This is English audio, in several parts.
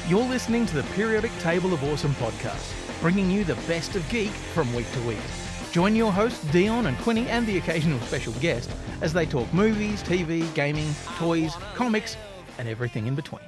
You're listening to the Periodic Table of Awesome podcast, bringing you the best of geek from week to week. Join your hosts Dion and Quinny and the occasional special guest as they talk movies, TV, gaming, toys, comics, and everything in between.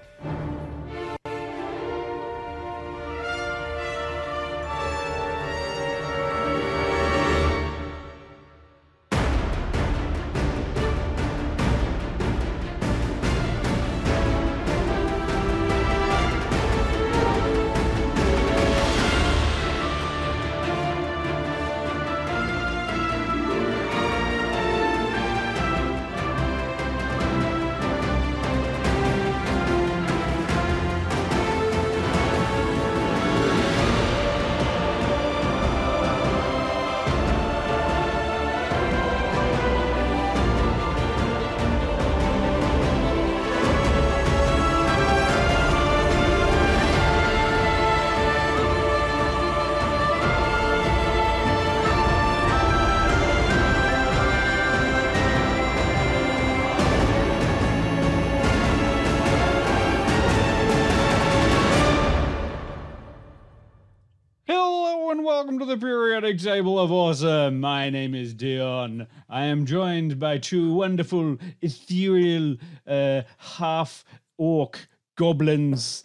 Welcome to the Periodic Table of Awesome. My name is Dion. I am joined by two wonderful, ethereal, half-orc goblins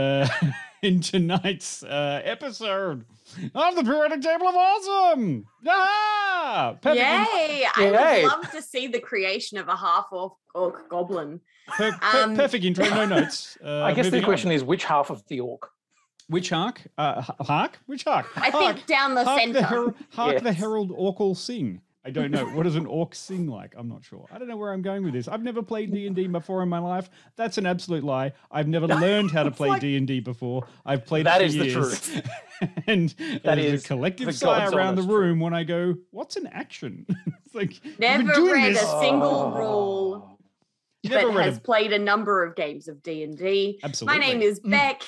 in tonight's episode of the Periodic Table of Awesome. Ah! Yay! I would love to see the creation of a half-orc goblin. Perfect intro, no notes. I guess the question is, which half of the orc? Which hark? Hark? Which hark? I think down the centre. The herald orcal sing. I don't know. What does an orc sing like? I'm not sure. I don't know where I'm going with this. I've never played D&D before in my life. That's an absolute lie. I've never learned how to play D&D before. I've played it for years. That is the truth. And that is a collective sigh around the room when I go, what's an action? It's like, never read a single rule, but has played a number of games of D&D. Absolutely. My name is Beck.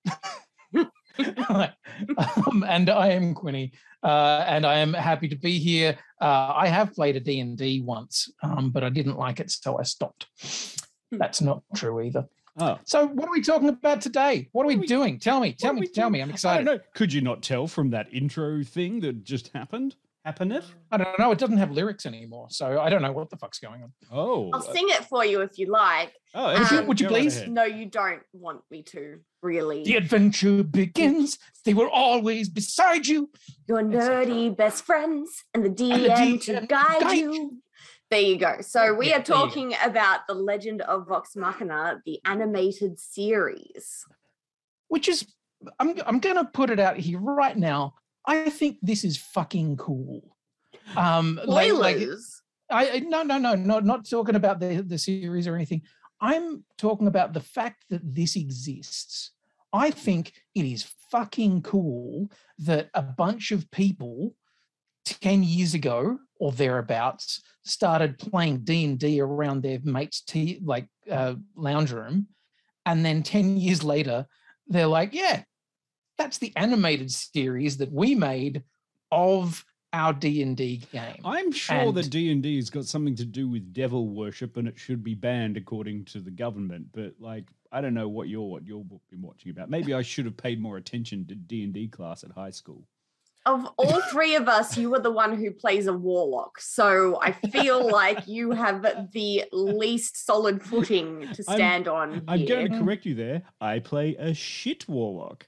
And I am Quinny, and I am happy to be here. I have played a D&D once, but I didn't like it, so I stopped. That's not true either. Oh. So what are we talking about today? What are we doing? Tell me. I'm excited. I don't know. Could you not tell from that intro thing that just happened? I don't know. It doesn't have lyrics anymore, so I don't know what the fuck's going on. Oh. I'll sing it for you if you like. Oh, would you please? Right, no, you don't want me to, really. The adventure begins. They will always beside you. Your nerdy best friends and the DM to guide you. There you go. So we are talking about The Legend of Vox Machina, the animated series. Which is, I'm going to put it out here right now. I think this is fucking cool. Spoilers. Not talking about the series or anything. I'm talking about the fact that this exists. I think it is fucking cool that a bunch of people 10 years ago or thereabouts started playing D&D around their mate's lounge room, and then 10 years later they're like, yeah, that's the animated series that we made of our D&D game. I'm sure that D&D has got something to do with devil worship and it should be banned according to the government. But I don't know what you've been watching about. Maybe I should have paid more attention to D&D class at high school. Of all three of us, you are the one who plays a warlock. So I feel like you have the least solid footing to stand on. I'm going to correct you there. I play a shit warlock.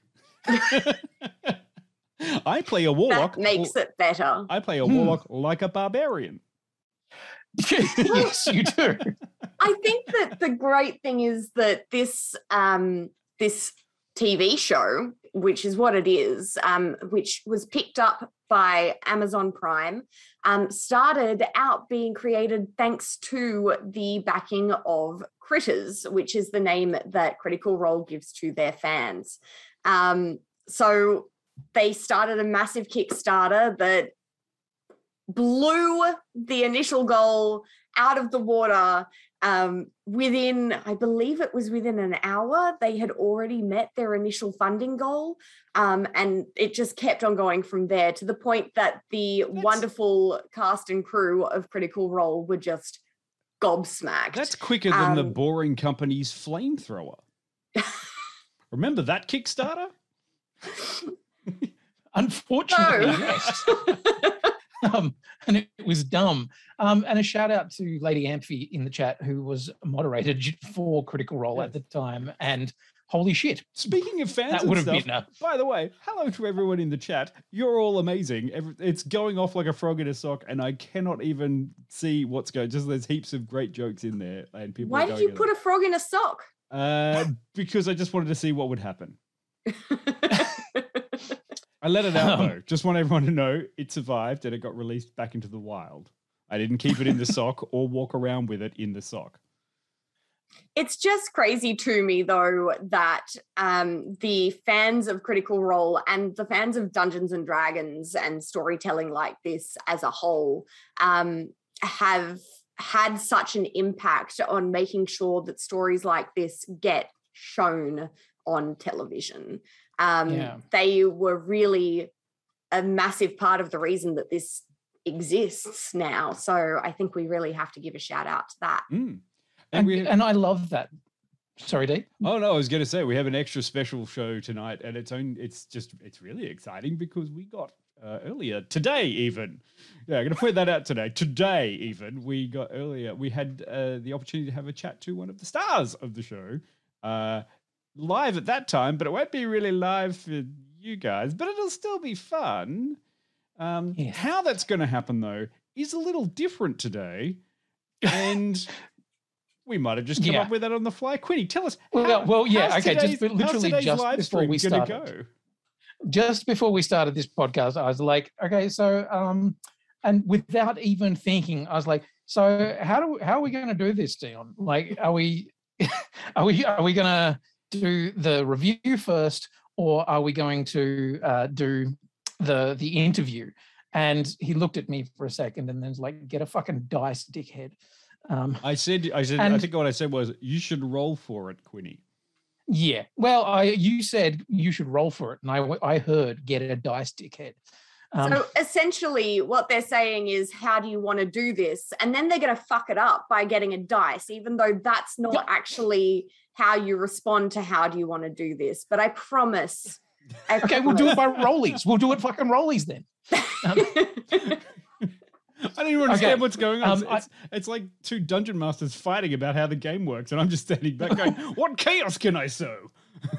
I play a warlock. That makes it better. I play a warlock like a barbarian. Yes, you do. I think that the great thing is that this TV show, which is what it is, which was picked up by Amazon Prime, started out being created thanks to the backing of Critters, which is the name that Critical Role gives to their fans. So they started a massive Kickstarter that blew the initial goal out of the water. Within, I believe it was within an hour, they had already met their initial funding goal. And it just kept on going from there to the point that the wonderful cast and crew of Critical Role were just gobsmacked. That's quicker than the Boring Company's flamethrower. Remember that Kickstarter? Unfortunately, No. yes. And it was dumb. And a shout out to Lady Amphi in the chat, who was moderated for Critical Role at the time. And holy shit, Speaking of fans that and would have stuff, been a by the way, hello to everyone in the chat. You're all amazing. It's going off like a frog in a sock, and I cannot even see what's going. Just there's heaps of great jokes in there, and people. Why did you put a frog in a sock? Because I just wanted to see what would happen. I let it out though. Just want everyone to know it survived and it got released back into the wild. I didn't keep it in the sock or walk around with it in the sock. It's just crazy to me, though, that the fans of Critical Role and the fans of Dungeons and Dragons and storytelling like this as a whole have had such an impact on making sure that stories like this get shown on television. They were really a massive part of the reason that this exists now. So I think we really have to give a shout out to that. and I love that. Sorry, Dee. Oh no, I was going to say we have an extra special show tonight, and it's really exciting because we got earlier today even. Yeah, I'm going to point that out today. Today even we got earlier. We had the opportunity to have a chat to one of the stars of the show. Live at that time, but it won't be really live for you guys, but it'll still be fun. How that's going to happen, though, is a little different today, and we might have just come up with that on the fly. Quinny, tell us. Just before we started this podcast, I was like, okay, so, and without even thinking, I was like, so how are we going to do this, Dion? Like, are we going to do the review first, or are we going to do the interview? And he looked at me for a second and then was like, get a fucking dice, dickhead. I think what I said was, you should roll for it, Quinny. Yeah. Well, you said you should roll for it, and I heard get a dice, dickhead. So essentially what they're saying is, how do you want to do this? And then they're going to fuck it up by getting a dice, even though that's not actually how you respond to how do you want to do this. But I promise. Okay, we'll do it by rollies. We'll do it fucking rollies then. I don't even understand what's going on. It's like two dungeon masters fighting about how the game works, and I'm just standing back going, what chaos can I sow?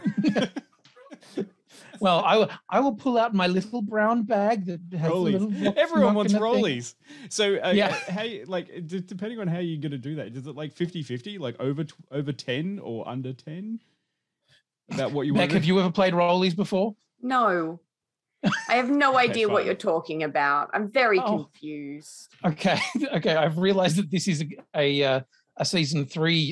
Well, I will pull out my little brown bag that has rollies. Everyone wants rollies. So yeah. Depending on how you're going to do that, is it like 50-50, like over 10 or under 10? About what you want. Beck, have you ever played rollies before? No. I have no idea what you're talking about. I'm very confused. Okay. I've realized that this is a season 3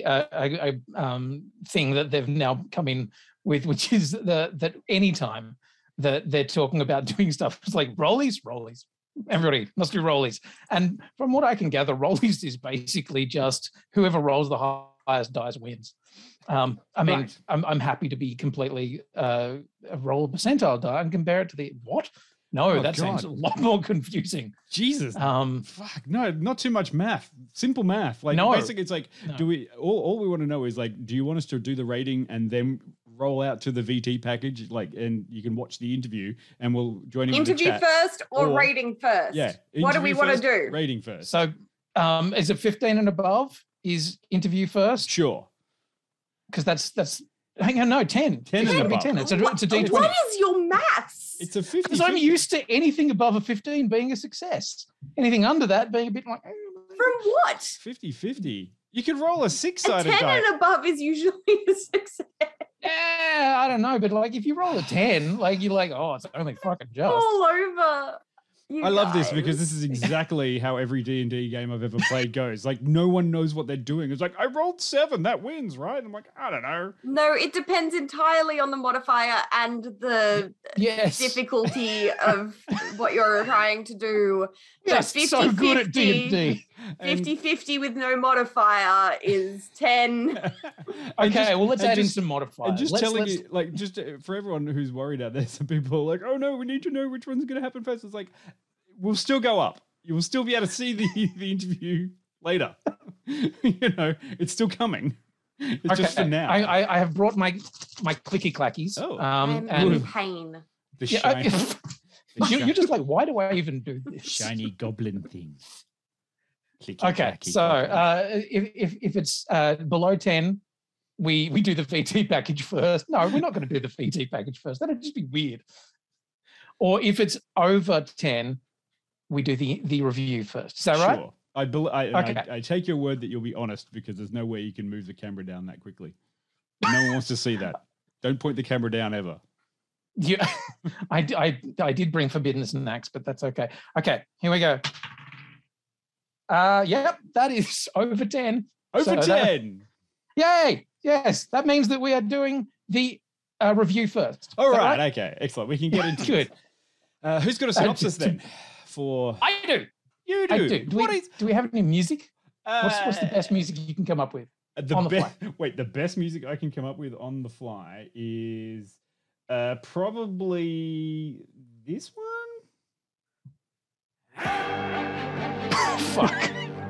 thing that they've now come in with, which is that anytime that they're talking about doing stuff, it's like rollies. Everybody must do rollies. And from what I can gather, rollies is basically just whoever rolls the highest dice wins. I'm happy to be completely roll a percentile die and compare it to the what? No, that sounds a lot more confusing. Jesus. Fuck. No, not too much math. Simple math. Like basically it's like, do we all we want to know is like, do you want us to do the rating and then roll out to the VT package, like, and you can watch the interview and we'll join in interview with the chat. First or rating first? Yeah. What do we want to do? Rating first. So is it 15 and above? Is interview first? Sure. Because that's hang on, no, 10. 10 and above. 10. It's a D20. What is your maths? It's a 50. Because I'm used to anything above a 15 being a success. Anything under that being a bit like from what? 50-50. You could roll a 6-sided die. 10 and above is usually a success. Yeah, I don't know, but like if you roll a 10, like you're like, oh, it's only fucking just. All over. I love this because this is exactly how every D&D game I've ever played goes. Like, no one knows what they're doing. It's like, I rolled 7, that wins, right? I'm like, I don't know. No, it depends entirely on the modifier and the difficulty of what you're trying to do. Yes, 50, so good at D&D. 50-50 with no modifier is 10. Okay, well, let's add in some modifiers. And just telling you, like, just for everyone who's worried out there, some people are like, oh no, we need to know which one's going to happen first. It's like, we'll still go up. You will still be able to see the interview later. You know, it's still coming. It's just for now. I have brought my clicky clackies. Oh. I'm in pain. The Yeah, shiny, you're just like, why do I even do this? shiny goblin thing. Clicky, Okay, clacky so goblin. if it's below 10, we do the VT package first. No, we're not going to do the VT package first. That'd just be weird. Or if it's over 10, we do the review first. Is that right? Sure. Okay. I take your word that you'll be honest, because there's no way you can move the camera down that quickly. No one wants to see that. Don't point the camera down ever. Yeah, I did bring forbidden snacks, but that's okay. Okay, here we go. Yep, that is over 10. Over 10. Yay! Yes, that means that we are doing the review first. All Is that right. Okay. Excellent. We can get into Good. this. Who's got a synopsis then? For I do. you do. I do. Do we have any music? What's the best music you can come up with? on the fly? Wait, the best music I can come up with on the fly is probably this one. Fuck.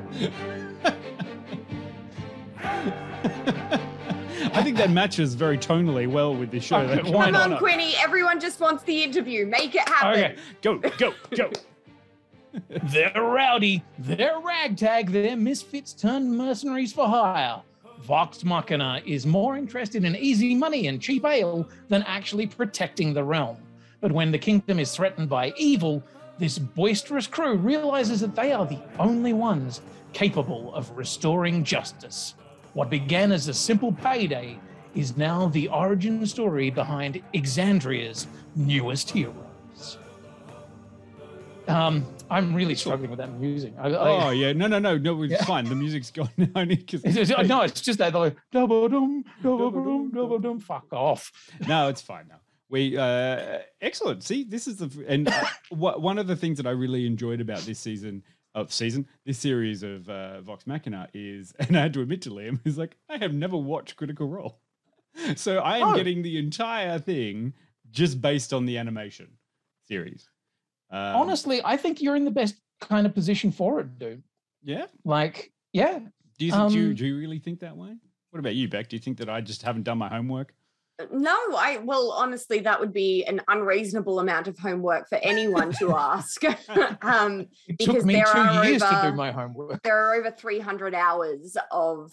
I think that matches very tonally well with this show. Okay, Like, why Come not? on, Quinny. Everyone just wants the interview. Make it happen. Okay. Go. They're rowdy, they're ragtag, they're misfits turned mercenaries for hire. Vox Machina is more interested in easy money and cheap ale than actually protecting the realm. But when the kingdom is threatened by evil, this boisterous crew realizes that they are the only ones capable of restoring justice. What began as a simple payday is now the origin story behind Exandria's newest heroes. I'm really struggling with that music. Oh yeah, no, it's fine. The music's gone now. No, it's just that like, double dum, fuck off. No, it's fine now. We excellent. See, this is one of the things that I really enjoyed about this this series of Vox Machina is, and I had to admit to Liam, is like, I have never watched Critical Role, so I am getting the entire thing just based on the animation series. Honestly, I think you're in the best kind of position for it, dude. Yeah. Like, yeah. Do you really think that way? What about you, Beck? Do you think that I just haven't done my homework? No, honestly, that would be an unreasonable amount of homework for anyone to ask. It took me 2 years to do my homework. There are over 300 hours of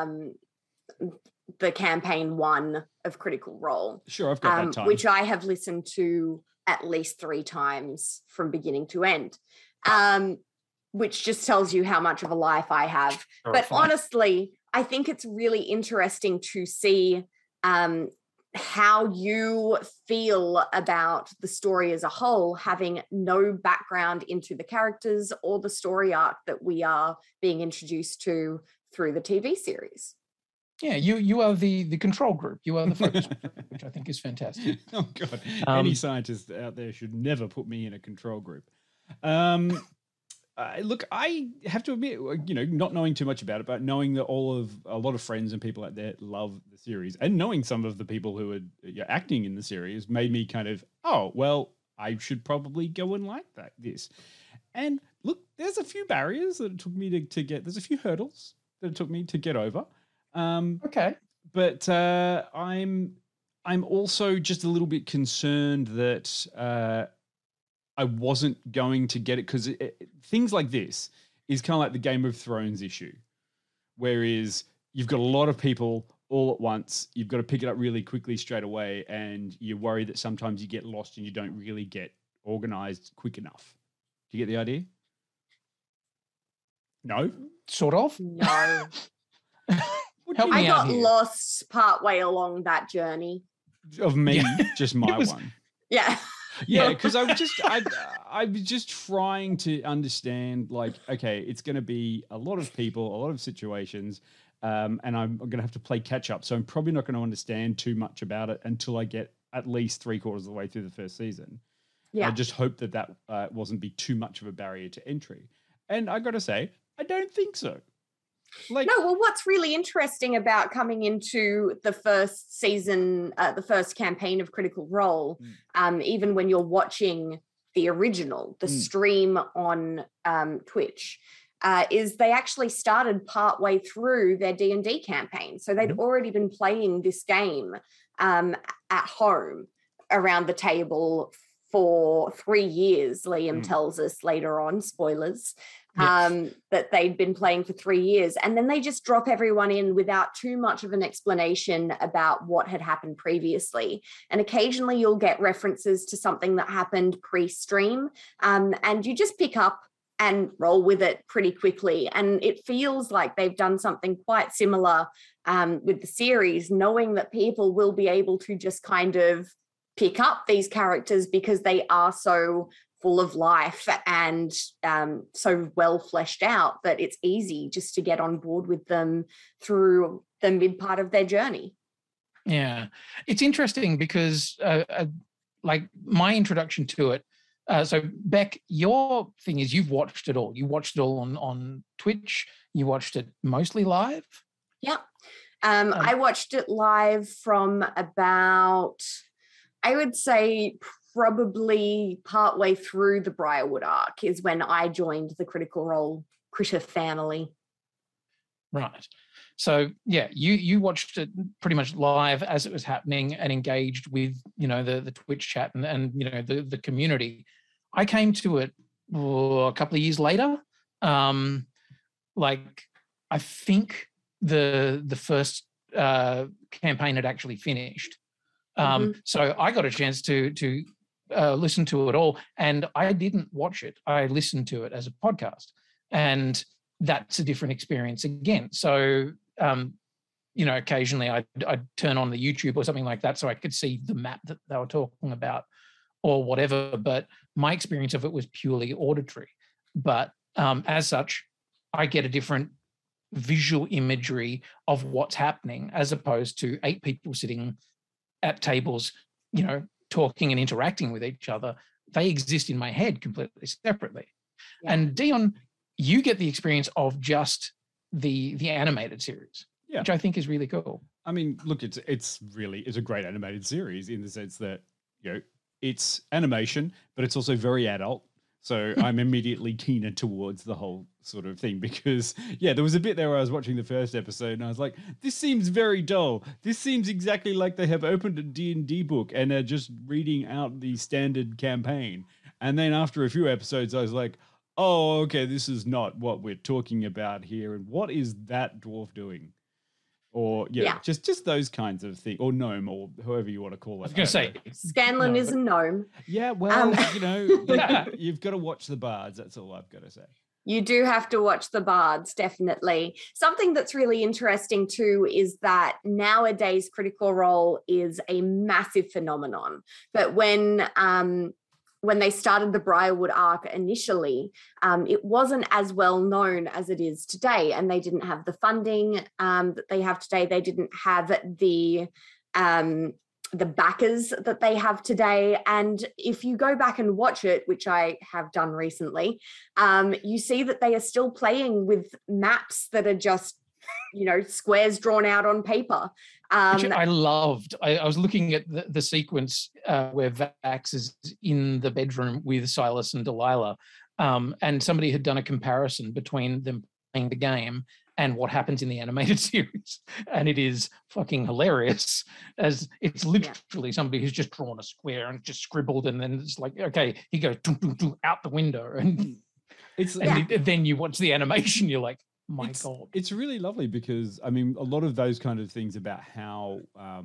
the campaign 1 of Critical Role. Sure, I've got that time. Which I have listened to at least 3 times from beginning to end, which just tells you how much of a life I have. But honestly, I think it's really interesting to see how you feel about the story as a whole, having no background into the characters or the story arc that we are being introduced to through the TV series. Yeah, you are the control group. You are the focus group, which I think is fantastic. Oh God, any scientist out there should never put me in a control group. Look, I have to admit, not knowing too much about it, but knowing that a lot of friends and people out there love the series, and knowing some of the people who are acting in the series made me kind of, oh well, I should probably go and like this. And look, there's a few barriers that it took me to get. There's a few hurdles that it took me to get over. Okay. But I'm also just a little bit concerned that I wasn't going to get it, because things like this is kind of like the Game of Thrones issue, whereas you've got a lot of people all at once. You've got to pick it up really quickly straight away, and you're worried that sometimes you get lost and you don't really get organized quick enough. Do you get the idea? No? Sort of. No. Help me out got here. lost partway along that journey. Of me, just my was- one. Yeah. Yeah, because I was just trying to understand, like, okay, it's going to be a lot of people, a lot of situations, and I'm going to have to play catch up. So I'm probably not going to understand too much about it until I get at least 3/4 of the way through the first season. Yeah. I just hope that wasn't be too much of a barrier to entry. And I got to say, I don't think so. Like, No, well, what's really interesting about coming into the first season, the first campaign of Critical Role, even when you're watching the original, the stream on Twitch, is they actually started partway through their D&D campaign. So they'd already been playing this game at home around the table for 3 years. Liam tells us later on, spoilers, that they'd been playing for 3 years. And then they just drop everyone in without too much of an explanation about what had happened previously. And occasionally you'll get references to something that happened pre-stream, and you just pick up and roll with it pretty quickly. And it feels like they've done something quite similar with the series, knowing that people will be able to just kind of pick up these characters because they are so full of life and so well fleshed out that it's easy just to get on board with them through the mid part of their journey. Yeah, it's interesting because like my introduction to it, so Beck, your thing is you've watched it all. You watched it all on Twitch. You watched it mostly live? Yeah. I watched it live from about, I would say probably partway through the Briarwood arc is when I joined the Critical Role Critter family. Right. So yeah, you watched it pretty much live as it was happening and engaged with, you know, the Twitch chat and you know the community. I came to it a couple of years later. Like I think the first campaign had actually finished. So I got a chance to listen to it all, and I didn't watch it. I listened to it as a podcast, and that's a different experience again. So, you know, occasionally I'd turn on the YouTube or something like that so I could see the map that they were talking about or whatever. But my experience of it was purely auditory. But as such, I get a different visual imagery of what's happening as opposed to 8 people sitting at tables, you know, talking and interacting with each other. They exist in my head completely separately. Yeah. And Dion, you get the experience of just the animated series, which I think is really cool. I mean, look, it's a great animated series in the sense that, you know, it's animation, but it's also very adult. So I'm immediately keener towards the whole sort of thing because, yeah, there was a bit there where I was watching the first episode and I was like, this seems very dull. This seems exactly like they have opened a D&D book and are just reading out the standard campaign. And then after a few episodes, I was like, oh, okay, this is not what we're talking about here. And what is that dwarf doing? Or, just those kinds of things. Or gnome, or however you want to call it. I was going to say. Scanlan is a gnome. Yeah, well, you know, you've got to watch the bards. That's all I've got to say. You do have to watch the bards, definitely. Something that's really interesting too is that nowadays Critical Role is a massive phenomenon. But when they started the Briarwood arc initially, it wasn't as well known as it is today, and they didn't have the funding that they have today. They didn't have the backers that they have today. And if you go back and watch it, which I have done recently, you see that they are still playing with maps that are just, you know, squares drawn out on paper. Which I loved. I was looking at the sequence where Vax is in the bedroom with Silas and Delilah, and somebody had done a comparison between them playing the game and what happens in the animated series. And it is fucking hilarious, as it's literally somebody who's just drawn a square and just scribbled, and then it's like, okay, he goes doo, doo, doo, out the window. And, then you watch the animation, you're like, my God. It's really lovely because, I mean, a lot of those kind of things about how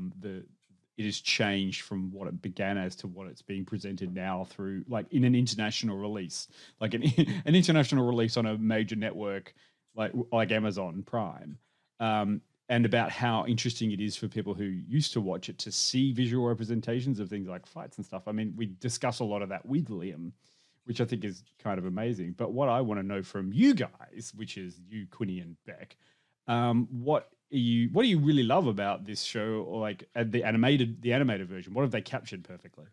it has changed from what it began as to what it's being presented now through, like, in an international release, like an international release on a major network like Amazon Prime, and about how interesting it is for people who used to watch it to see visual representations of things like fights and stuff. I mean, we discuss a lot of that with Liam, which I think is kind of amazing. But what I want to know from you guys, which is you, Quinny and Beck, what do you really love about this show, or like the animated version? What have they captured perfectly?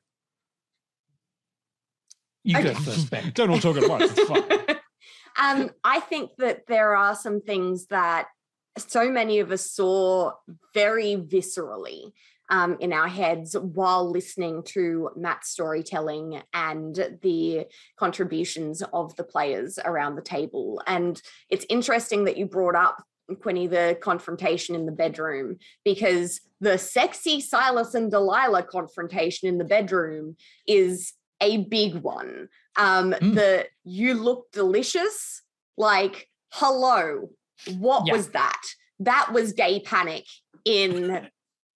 You go first, Beck. Don't all talk at once. It's fine. I think that there are some things that so many of us saw very viscerally in our heads while listening to Matt's storytelling and the contributions of the players around the table. And it's interesting that you brought up, Quinny, the confrontation in the bedroom, because the sexy Silas and Delilah confrontation in the bedroom is a big one. The "you look delicious," like, hello, what was that? That was gay panic in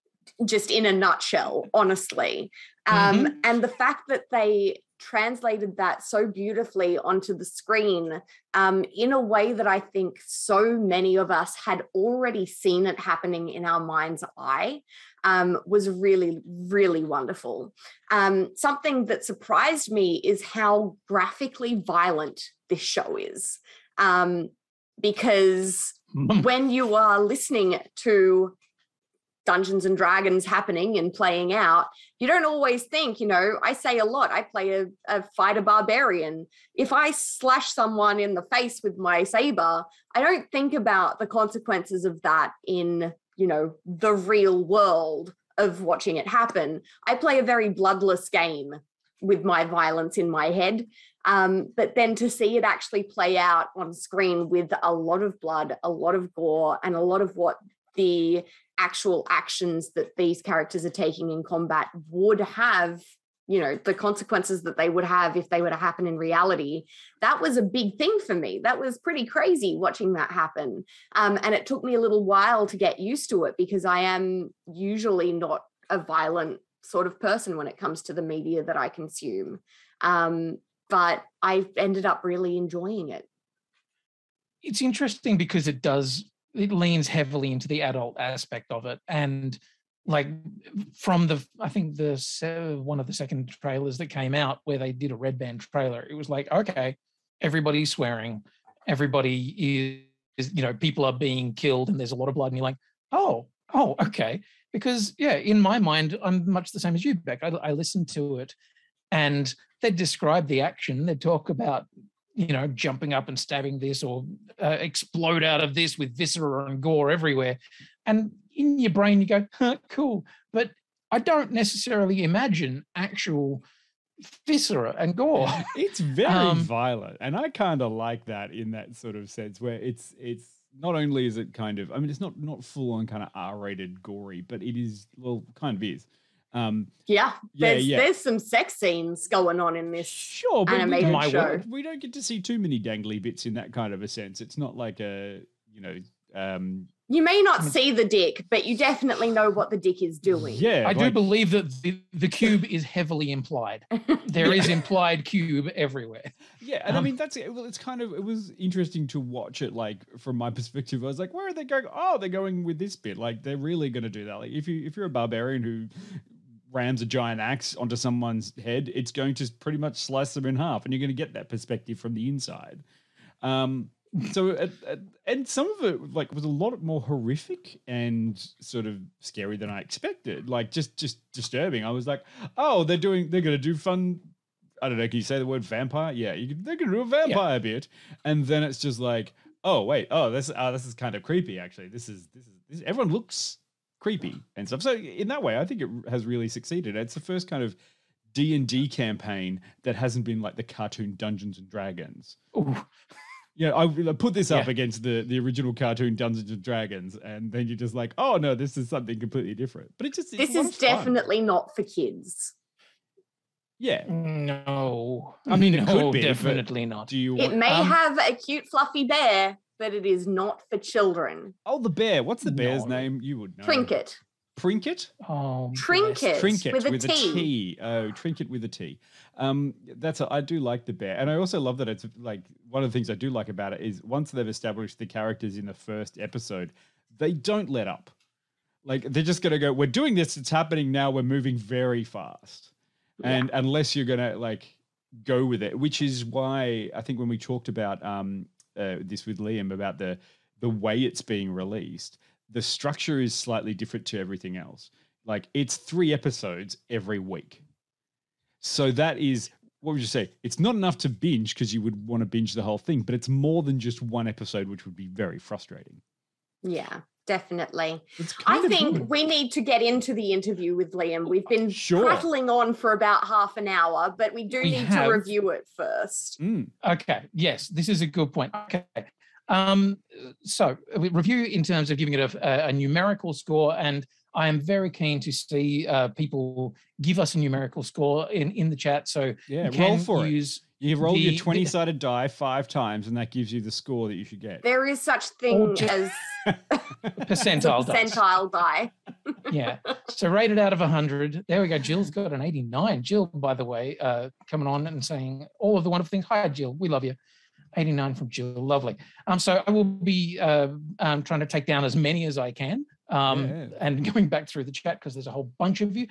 a nutshell, honestly. And the fact that they translated that so beautifully onto the screen in a way that I think so many of us had already seen it happening in our mind's eye was really, really wonderful. Something that surprised me is how graphically violent this show is. Because when you are listening to Dungeons and Dragons happening and playing out, you don't always think, I say a lot, I play a fighter barbarian. If I slash someone in the face with my saber, I don't think about the consequences of that in, the real world of watching it happen. I play a very bloodless game with my violence in my head. But then to see it actually play out on screen with a lot of blood, a lot of gore, and a lot of what the actual actions that these characters are taking in combat would have, the consequences that they would have if they were to happen in reality, that was a big thing for me. That was pretty crazy watching that happen. And it took me a little while to get used to it because I am usually not a violent sort of person when it comes to the media that I consume. But I ended up really enjoying it. It's interesting because it leans heavily into the adult aspect of it. And like from I think one of the second trailers that came out where they did a Red Band trailer, it was like, okay, everybody's swearing, everybody is, people are being killed and there's a lot of blood. And you're like, oh, okay. Because in my mind, I'm much the same as you, Beck. I listened to it and they'd describe the action. They'd talk about, jumping up and stabbing this or explode out of this with viscera and gore everywhere. And in your brain, you go, cool. But I don't necessarily imagine actual viscera and gore. It's very violent. And I kind of like that in that sort of sense where it's not only is it kind of, it's not full on kind of R-rated gory, but it is, kind of is. There's some sex scenes going on in this animated show. We don't get to see too many dangly bits in that kind of a sense. It's not like a, you may not see the dick, but you definitely know what the dick is doing. Yeah, I do believe that the cube is heavily implied. There is implied cube everywhere. Yeah, and that's it. Well, it was interesting to watch it. Like from my perspective, I was like, where are they going? Oh, they're going with this bit. Like they're really going to do that. Like if you're a barbarian who rams a giant axe onto someone's head, it's going to pretty much slice them in half, and you're going to get that perspective from the inside. So and some of it was a lot more horrific and sort of scary than I expected. Like just disturbing. I was like, oh, they're going to do fun. I don't know. Can you say the word vampire? Yeah, they're going to do a vampire bit, and then it's just like, oh wait, this is kind of creepy. Actually, this is everyone looks creepy and stuff. So in that way, I think it has really succeeded. It's the first kind of D&D campaign that hasn't been like the cartoon Dungeons and Dragons. Ooh. I put this up against the original cartoon Dungeons and Dragons, and then you're just like, oh no, this is something completely different. But this is definitely not for kids. Yeah. No. It could be. Definitely not. It may have a cute fluffy bear, but it is not for children. Oh, the bear. What's the bear's name? You would know. Trinket. Trinket? Oh, Trinket with a T. Oh, Trinket with a T. I do like the bear. And I also love that it's like one of the things I do like about it is once they've established the characters in the first episode, they don't let up. Like they're just going to go, we're doing this. It's happening now. We're moving very fast. And unless you're going to go with it, which is why I think when we talked about this with Liam about the way it's being released, the structure is slightly different to everything else. Like it's 3 episodes every week. So that is, what would you say? It's not enough to binge because you would want to binge the whole thing, but it's more than just 1 episode, which would be very frustrating. Yeah, Definitely. It's kind I of think good. we need to get into the interview with Liam. We've been Sure. prattling on for about half an hour, but we We need have. to review it first. Okay. Yes, this is a good point. Okay. So we review in terms of giving it a numerical score, and I am very keen to see people give us a numerical score in the chat. So Yeah, you can roll for use it. You roll your the- 20-sided die 5 times, and that gives you the score that you should get. There is such thing just- as percentile dice. percentile die. Yeah. So rated out of 100. There we go. Jill's got an 89. Jill, by the way, coming on and saying all of the wonderful things. Hi, Jill. We love you. 89 from Jill. Lovely. So I will be trying to take down as many as I can and going back through the chat because there's a whole bunch of you.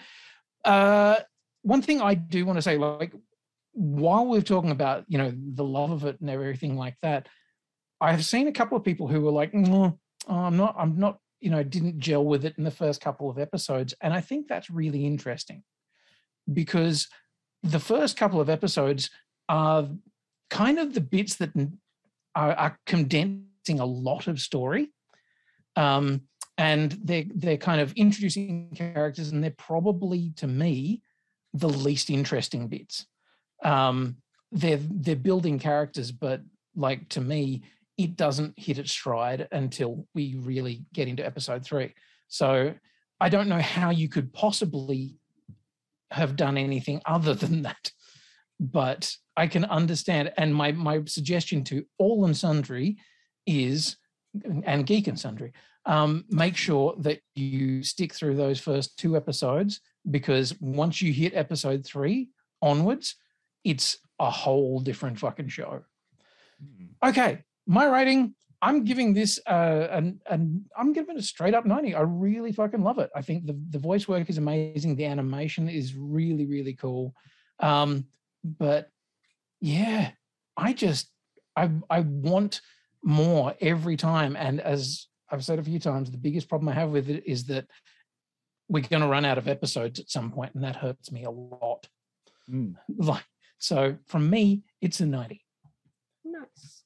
One thing I do want to say, like, while we're talking about, the love of it and everything like that, I've seen a couple of people who were like, I'm not, didn't gel with it in the first couple of episodes. And I think that's really interesting because the first couple of episodes are kind of the bits that are condensing a lot of story. And they're kind of introducing characters, and they're probably, to me, the least interesting bits. They're building characters, but like, to me, it doesn't hit its stride until we really get into episode 3. So I don't know how you could possibly have done anything other than that, but I can understand. And my suggestion to all and sundry is, and Geek and Sundry, make sure that you stick through those first 2 episodes, because once you hit episode 3 onwards, it's a whole different fucking show. Okay, my rating, I'm giving this I'm giving it a straight up 90. I really fucking love it. I think the voice work is amazing. The animation is really, really cool. But yeah, I want more every time. And as I've said a few times, the biggest problem I have with it is that we're going to run out of episodes at some point, and that hurts me a lot. So from me, it's a 90. Nice.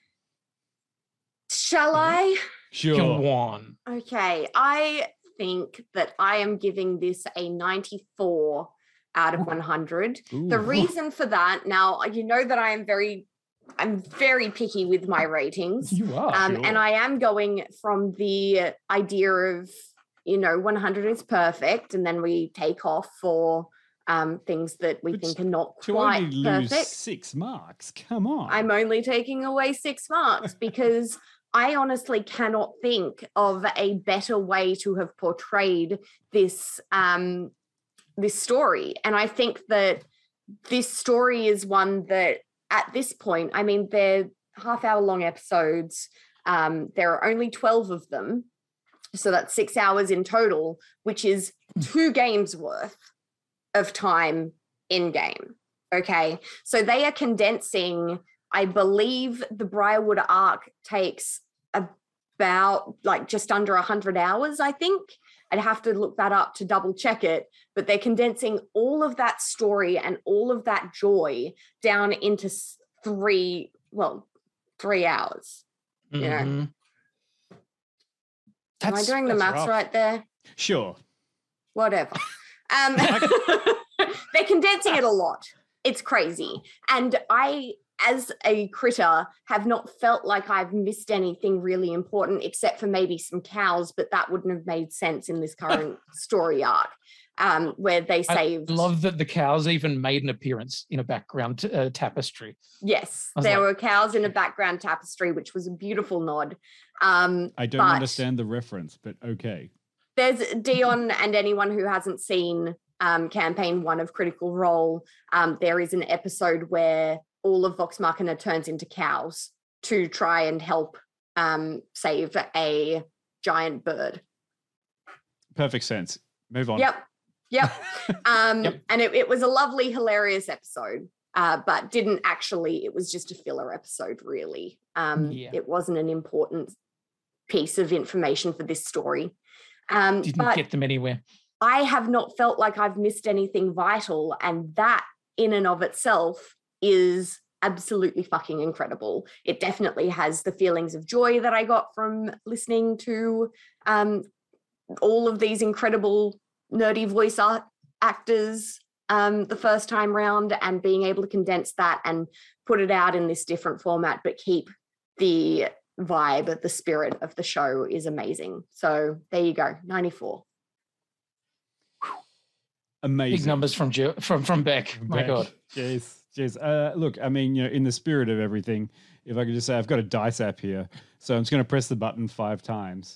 Shall I? Sure. Go on. Okay, I think that I am giving this a 94 out of 100. The reason for that, now you know that I'm very picky with my ratings. You are. And I am going from the idea of, 100 is perfect, and then we take off for things that we think are not To quite only lose perfect. 6 marks. Come on. I'm only taking away 6 marks because I honestly cannot think of a better way to have portrayed this this story. And I think that this story is one that at this point, I mean, they're half-hour long episodes. There are only 12 of them. So that's 6 hours in total, which is 2 games worth of time in game. Okay. So they are condensing, I believe the Briarwood arc takes about just under 100 hours, I think. I'd have to look that up to double check it, but they're condensing all of that story and all of that joy down into 3 hours. Mm-hmm. Am I doing the maths rough. right there? Sure. Whatever. They're condensing it a lot. It's crazy. And I, as a critter, have not felt like I've missed anything really important except for maybe some cows, but that wouldn't have made sense in this current story arc, where they saved. I love that the cows even made an appearance in a background tapestry. Yes, I was there like- were cows in a background tapestry, which was a beautiful nod. I don't but understand the reference, but okay. There's Dion, and anyone who hasn't seen campaign 1 of Critical Role, there is an episode where all of Vox Machina turns into cows to try and help save a giant bird. Perfect sense. Move on. Yep. Yep. And it was a lovely, hilarious episode, but didn't actually, it was just a filler episode, really. It wasn't an important piece of information for this story. Didn't But get them anywhere. I have not felt like I've missed anything vital, and that in and of itself is absolutely fucking incredible. It definitely has the feelings of joy that I got from listening to all of these incredible nerdy voice actors the first time round, and being able to condense that and put it out in this different format, but keep the vibe, the spirit of the show is amazing. So there you go, 94. Amazing. Big numbers from Beck. My God. Jeez. Look, I mean, in the spirit of everything, if I could just say, I've got a dice app here, so I'm just going to press the button 5 times.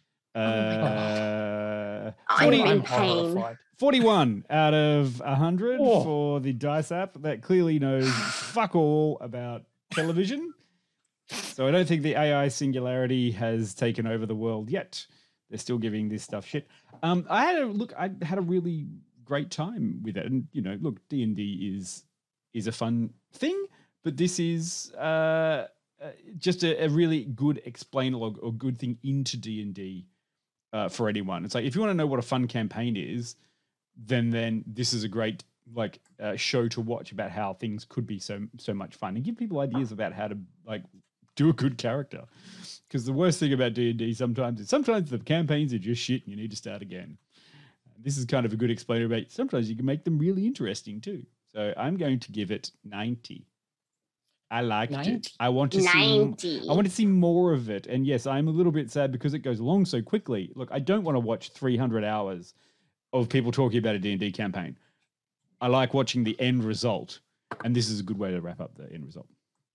I'm in pain. 41 out of 100 for the dice app that clearly knows fuck all about television. So I don't think the AI singularity has taken over the world yet. They're still giving this stuff shit. I had a really great time with it, and look, D&D is a fun thing, but this is just a really good explainer or good thing into D&D for anyone. It's like, if you want to know what a fun campaign is, then this is a great show to watch about how things could be so much fun, and give people ideas about how to do a good character. Because the worst thing about D&D sometimes the campaigns are just shit and you need to start again. This is kind of a good explainer about sometimes you can make them really interesting too. So I'm going to give it 90. I liked 90. It. I want to see more of it. And yes, I'm a little bit sad because it goes along so quickly. Look, I don't want to watch 300 hours of people talking about a D&D campaign. I like watching the end result, and this is a good way to wrap up the end result.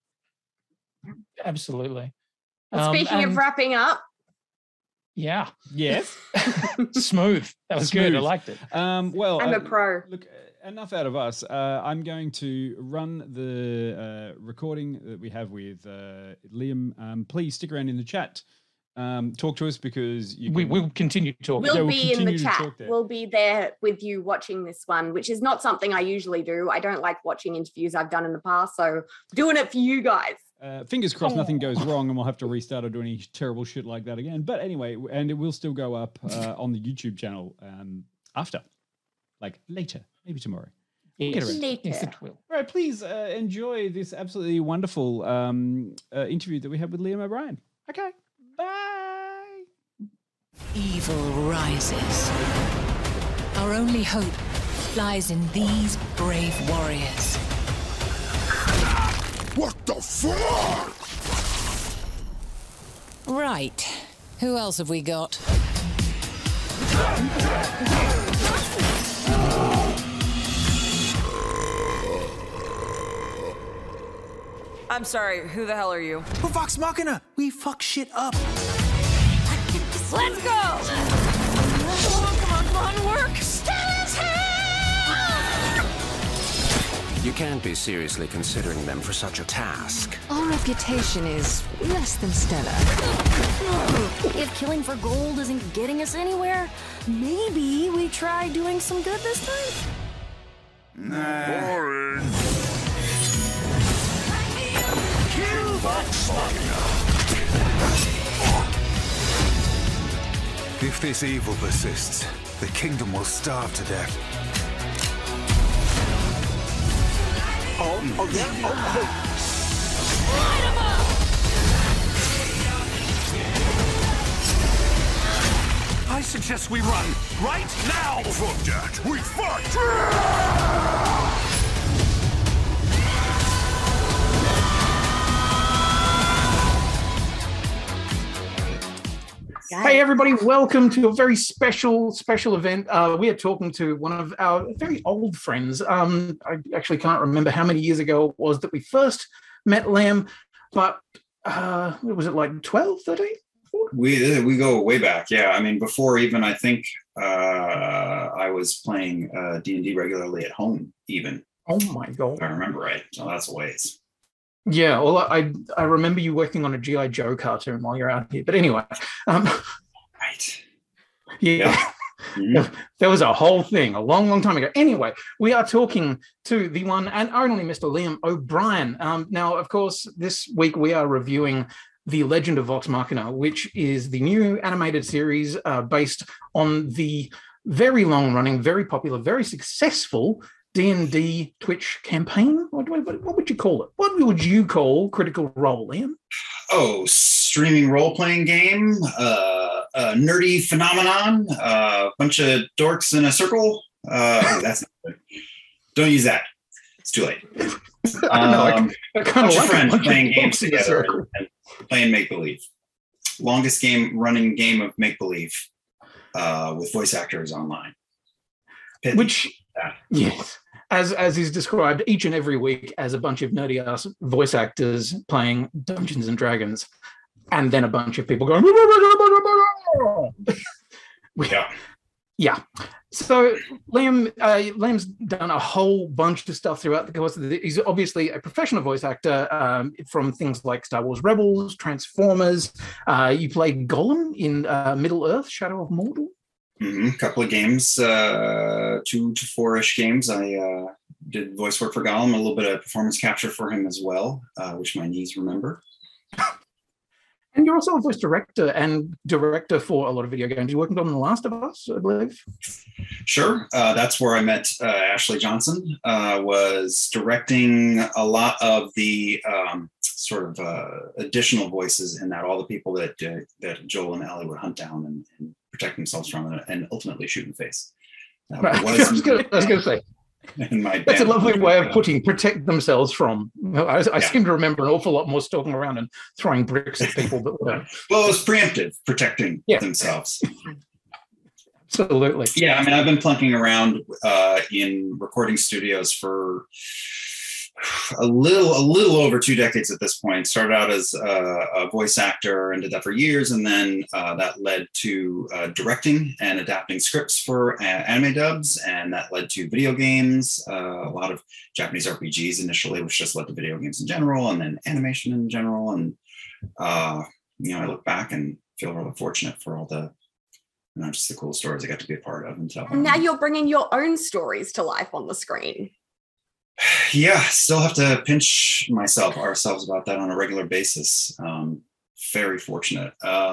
Absolutely. Speaking of wrapping up. Yeah. Yes. Smooth. That was good. I liked it. Well, I'm a pro. Look, enough out of us. I'm going to run the recording that we have with Liam. Please stick around in the chat. Talk to us, because we'll continue to talk. We'll be in the chat. We'll be there with you watching this one, which is not something I usually do. I don't like watching interviews I've done in the past, so doing it for you guys. Fingers crossed nothing goes wrong and we'll have to restart or do any terrible shit like that again. But anyway, and it will still go up on the YouTube channel after, later, maybe tomorrow. Yes, later. Yes, it will. All right, please enjoy this absolutely wonderful interview that we had with Liam O'Brien. Okay, bye. Evil rises. Our only hope lies in these brave warriors. What the fuck? Right. Who else have we got? I'm sorry, who the hell are you? We're Vox Machina. We fuck shit up. Let's go! Come on, work! Stella's here! You can't be seriously considering them for such a task. Our reputation is less than stellar. If killing for gold isn't getting us anywhere, maybe we try doing some good this time? Nah. Boring. Kill Vox Machina. If this evil persists, the kingdom will starve to death. Oh, yeah. Light him up! I suggest we run right now. Fuck that. We fight. Hey everybody, welcome to a very special event. We are talking to one of our very old friends. I actually can't remember how many years ago it was that we first met Liam, but was it 12, 13? We go way back. Yeah, I mean, before even, I think I was playing D&D regularly at home even. Oh my God. If I remember right. So that's a ways. Yeah, well, I remember you working on a G.I. Joe cartoon while you're out here. But anyway. Right. Yeah. Mm-hmm. There was a whole thing a long, long time ago. Anyway, we are talking to the one and only Mr. Liam O'Brien. Now, of course, this week we are reviewing The Legend of Vox Machina, which is the new animated series based on the very long-running, very popular, very successful D&D Twitch campaign? What would you call it? What would you call Critical Role, Liam? Oh, streaming role-playing game. nerdy phenomenon, a bunch of dorks in a circle. That's not good. Don't use that. It's too late. I kind of like friends playing games together and playing make-believe. Longest running game of make-believe with voice actors online. Which, yes, as is described each and every week as a bunch of nerdy ass voice actors playing Dungeons and Dragons, and then a bunch of people going. Yeah. So Liam's done a whole bunch of stuff throughout the course of he's obviously a professional voice actor from things like Star Wars Rebels, Transformers. You played Gollum in Middle-earth: Shadow of Mordor. A couple of games, 2 to 4-ish games. I did voice work for Gollum, a little bit of performance capture for him as well, which my knees remember. And you're also a voice director and director for a lot of video games. You're working on The Last of Us, I believe. Sure. That's where I met Ashley Johnson, was directing a lot of the sort of additional voices in that, all the people that Joel and Ellie would hunt down and protect themselves from and ultimately shoot in the face. I was going to say. That's a lovely way of putting protect themselves from. I seem to remember an awful lot more stalking around and throwing bricks at people. Well, it was preemptive, protecting themselves. Absolutely. Yeah, I mean, I've been plunking around in recording studios for a little over 2 decades at this point. Started out as a voice actor and did that for years, and then that led to directing and adapting scripts for anime dubs, and that led to video games, a lot of Japanese RPGs initially, which just led to video games in general, and then animation in general. And I look back and feel really fortunate for all the just the cool stories I got to be a part of. And now you're bringing your own stories to life on the screen. Yeah, still have to pinch ourselves about that on a regular basis. Very fortunate.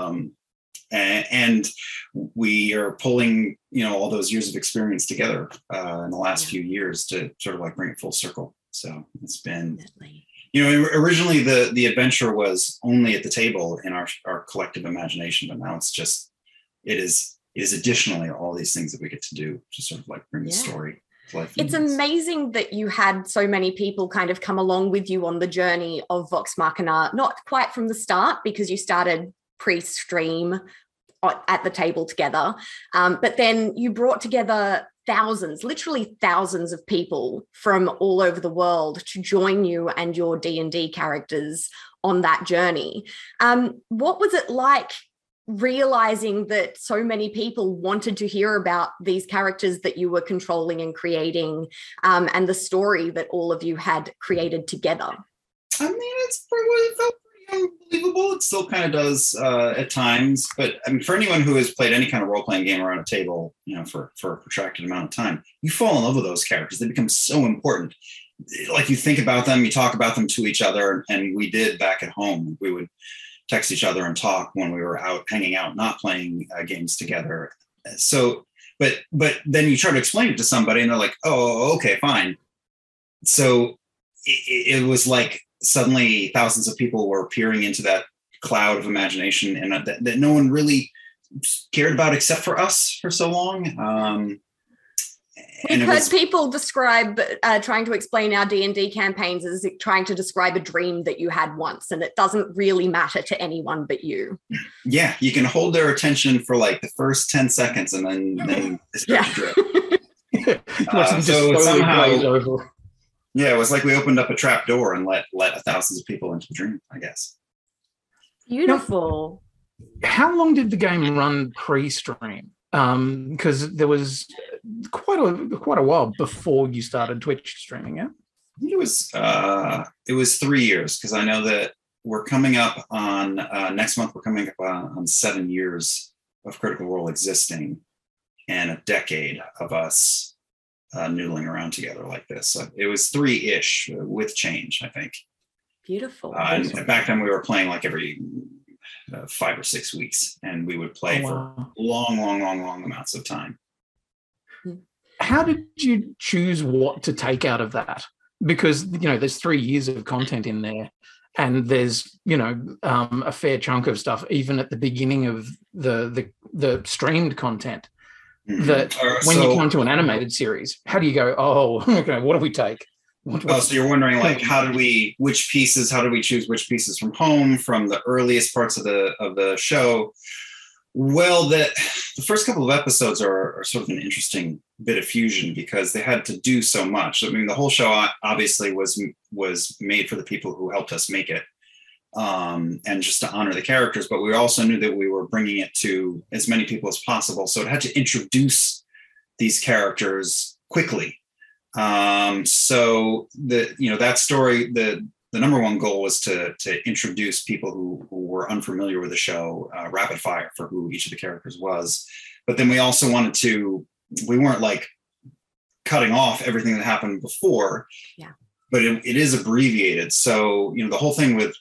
And we are pulling, all those years of experience together in the last few years to sort of like bring it full circle. So it's been, originally the adventure was only at the table in our collective imagination, but now it is additionally all these things that we get to do to sort of like bring the story. It's amazing that you had so many people kind of come along with you on the journey of Vox Machina, not quite from the start because you started pre-stream at the table together, but then you brought together literally thousands of people from all over the world to join you and your D&D characters on that journey. What was it like realizing that so many people wanted to hear about these characters that you were controlling and creating, and the story that all of you had created together? I mean, it felt pretty unbelievable. It still kind of does at times, but I mean, for anyone who has played any kind of role-playing game around a table, for a protracted amount of time, you fall in love with those characters. They become so important. Like, you think about them, you talk about them to each other, and we did back at home. We would text each other and talk when we were out hanging out, not playing games together. So, but then you try to explain it to somebody and they're like, oh, okay, fine. So it was like suddenly thousands of people were peering into that cloud of imagination and that no one really cared about except for us for so long. We've heard people describe trying to explain our D&D campaigns as trying to describe a dream that you had once, and it doesn't really matter to anyone but you. Yeah, you can hold their attention for like the first 10 seconds and then they start to drift. So somehow, it was like we opened up a trap door and let thousands of people into the dream, I guess. Beautiful. How long did the game run pre-stream? Because there was quite a while before you started Twitch streaming, yeah? It was 3 years, because I know that we're coming up on next month. We're coming up on 7 years of Critical Role existing, and a decade of us noodling around together like this. So it was 3-ish with change, I think. Beautiful. And back then we were playing like every 5 or 6 weeks, and we would play for long amounts of time. How did you choose what to take out of that? Because there's 3 years of content in there. and there's a fair chunk of stuff even at the beginning of the streamed content that when you come to an animated series, how do you go, oh, okay, what do we take? So you're wondering, like, how do we choose which pieces from home, from the earliest parts of the show? Well, the first couple of episodes are sort of an interesting bit of fusion because they had to do so much. I mean, the whole show obviously was made for the people who helped us make it, and just to honor the characters. But we also knew that we were bringing it to as many people as possible, so it had to introduce these characters quickly. So that story, the number one goal was to introduce people who were unfamiliar with the show, rapid fire for who each of the characters was. But then we also we weren't like cutting off everything that happened before, but it is abbreviated. So, the whole thing with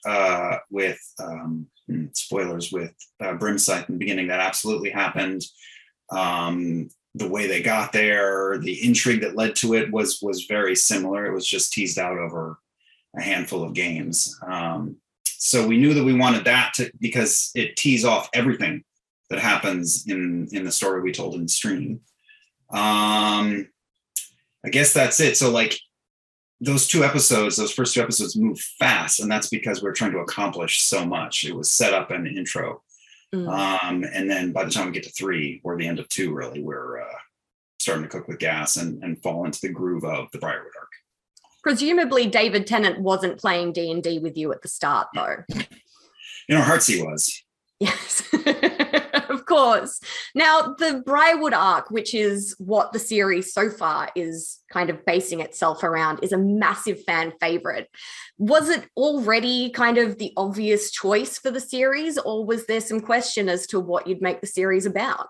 spoilers with Brimscythe in the beginning, that absolutely happened. The way they got there, the intrigue that led to it was very similar. It was just teased out over a handful of games. So we knew that we wanted that because it tees off everything that happens in the story we told in the stream. I guess that's it. So like those first two episodes moved fast, and that's because we're trying to accomplish so much. It was set up and intro. And then by the time we get to 3 or the end of 2, really, we're starting to cook with gas and fall into the groove of the Briarwood arc. Presumably David Tennant wasn't playing D&D with you at the start, though. Heartsea was. Yes, of course. Now, the Briarwood arc, which is what the series so far is kind of basing itself around, is a massive fan favorite. Was it already kind of the obvious choice for the series, or was there some question as to what you'd make the series about?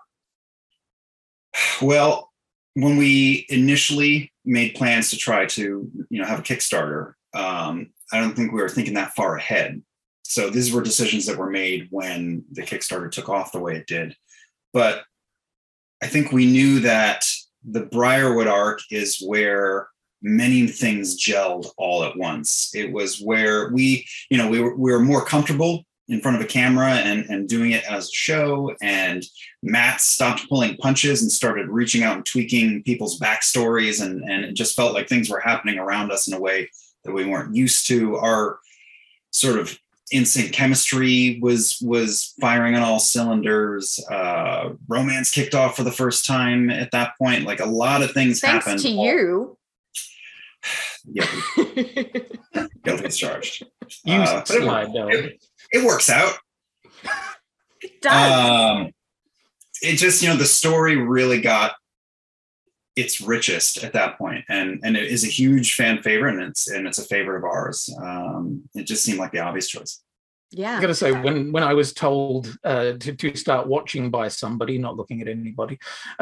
Well, when we initially made plans to try to, have a Kickstarter, I don't think we were thinking that far ahead. So these were decisions that were made when the Kickstarter took off the way it did. But I think we knew that the Briarwood arc is where many things gelled all at once. It was where we were more comfortable in front of a camera and doing it as a show. And Matt stopped pulling punches and started reaching out and tweaking people's backstories. And it just felt like things were happening around us in a way that we weren't used to. Our sort of instant chemistry was firing on all cylinders. Romance kicked off for the first time at that point. Like a lot of things happened. Thanks to you. Yeah. Guilty as charged. It works out. It does. It just, the story really got its richest at that point, and it is a huge fan favorite, and it's a favorite of ours. It just seemed like the obvious choice. Yeah, I got to say, when I was told to start watching by somebody, not looking at anybody,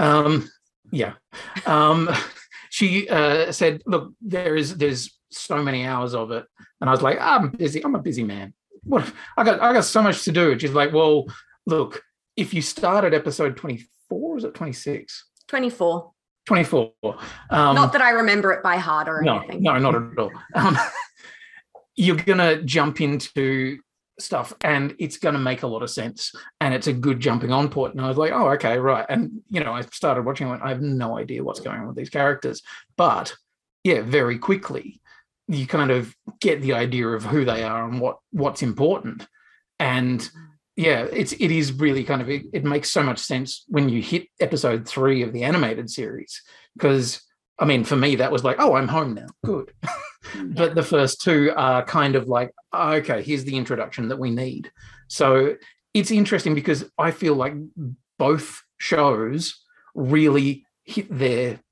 she said, "Look, there's so many hours of it," and I was like, "I'm busy. I'm a busy man. What? I got so much to do." She's like, "Well, look, if you start at episode 24, is it 26? 24. 24. Not that I remember it by heart or anything. No, not at all. You're going to jump into stuff and it's going to make a lot of sense. And it's a good jumping on point. And I was like, oh, okay, right. And, I started watching it. I have no idea what's going on with these characters. But, yeah, very quickly, you kind of get the idea of who they are and what's important. And, yeah, it is really kind of, it makes so much sense when you hit episode 3 of the animated series, because, I mean, for me, that was like, oh, I'm home now. Good. But the first 2 are kind of like, oh, okay, here's the introduction that we need. So it's interesting because I feel like both shows really hit their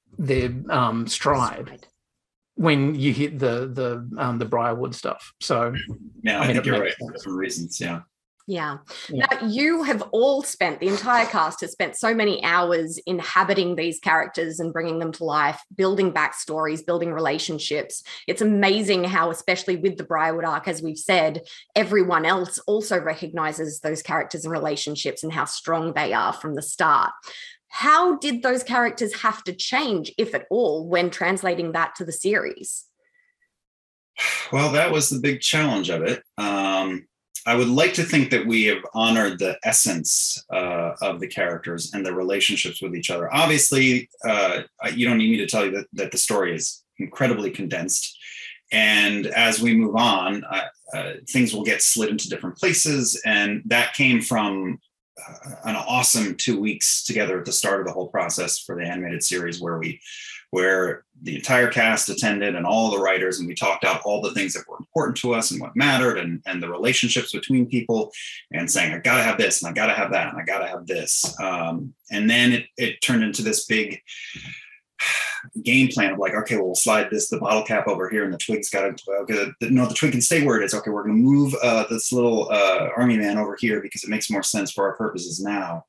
stride when you hit the Briarwood stuff. So yeah, I think you're right for different reasons. Yeah. Yeah. Now, you have all spent, the entire cast has spent so many hours inhabiting these characters and bringing them to life, building backstories, building relationships. It's amazing how, especially with the Briarwood arc, as we've said, everyone else also recognizes those characters and relationships and how strong they are from the start. How did those characters have to change, if at all, when translating that to the series? Well, that was the big challenge of it. I would like to think that we have honored the essence of the characters and the relationships with each other. Obviously, you don't need me to tell you that the story is incredibly condensed. And as we move on, things will get slid into different places. And that came from an awesome 2 weeks together at the start of the whole process for the animated series, where the entire cast attended and all the writers, and we talked out all the things that were important to us and what mattered, and the relationships between people, and saying, I gotta have this, and I gotta have that, and I gotta have this. And then it turned into this big game plan of like, okay, well, we'll slide the bottle cap over here, and the twig's got to, okay, no, the twig can stay where it is. Okay, we're going to move this little army man over here because it makes more sense for our purposes now.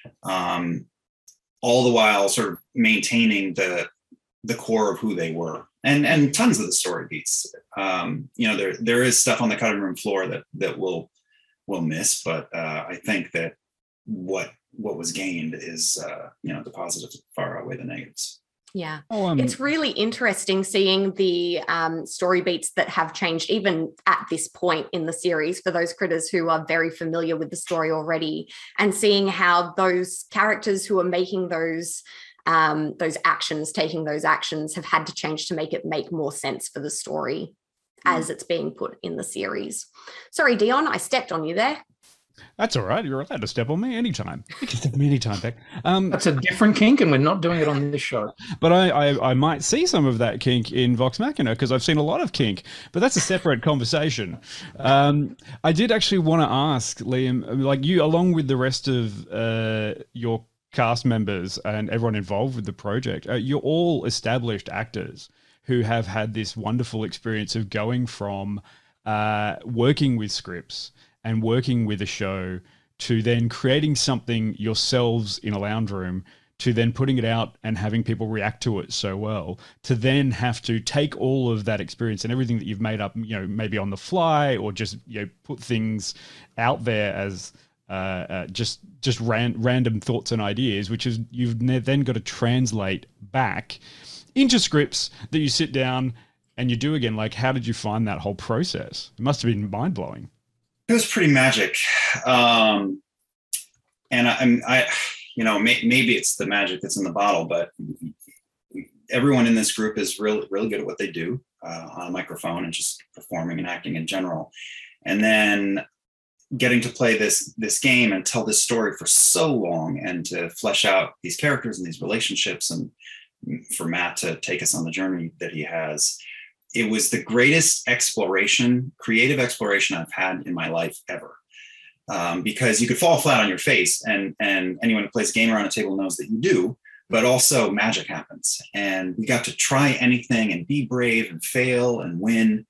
All the while sort of maintaining the core of who they were, and tons of the story beats. There is stuff on the cutting room floor that we'll miss, but I think that what was gained is the positives far outweigh the negatives. Yeah, it's really interesting seeing the story beats that have changed even at this point in the series for those critters who are very familiar with the story already, and seeing how those characters who are making those actions, taking those actions, have had to change to make it make more sense for the story as it's being put in the series. Sorry, Dion, I stepped on you there. That's all right. You're allowed to step on me anytime. You can step on me anytime, Beck. That's a different kink, and we're not doing it on this show. But I might see some of that kink in Vox Machina, because I've seen a lot of kink, but that's a separate conversation. I did actually want to ask, Liam, like you, along with the rest of your cast members and everyone involved with the project, you're all established actors who have had this wonderful experience of going from working with scripts and working with a show to then creating something yourselves in a lounge room, to then putting it out and having people react to it so well, to then have to take all of that experience and everything that you've made up, maybe on the fly, or just, put things out there as just random thoughts and ideas, which is you've then got to translate back into scripts that you sit down and you do again. Like, how did you find that whole process? It must have been mind-blowing. It was pretty magic. And I maybe it's the magic that's in the bottle, but everyone in this group is really, really good at what they do on a microphone and just performing and acting in general. And then getting to play this game and tell this story for so long, and to flesh out these characters and these relationships, and for Matt to take us on the journey that he has. It was the greatest creative exploration I've had in my life ever. Because you could fall flat on your face, and anyone who plays a game around a table knows that you do, but also magic happens. And we got to try anything and be brave and fail and win.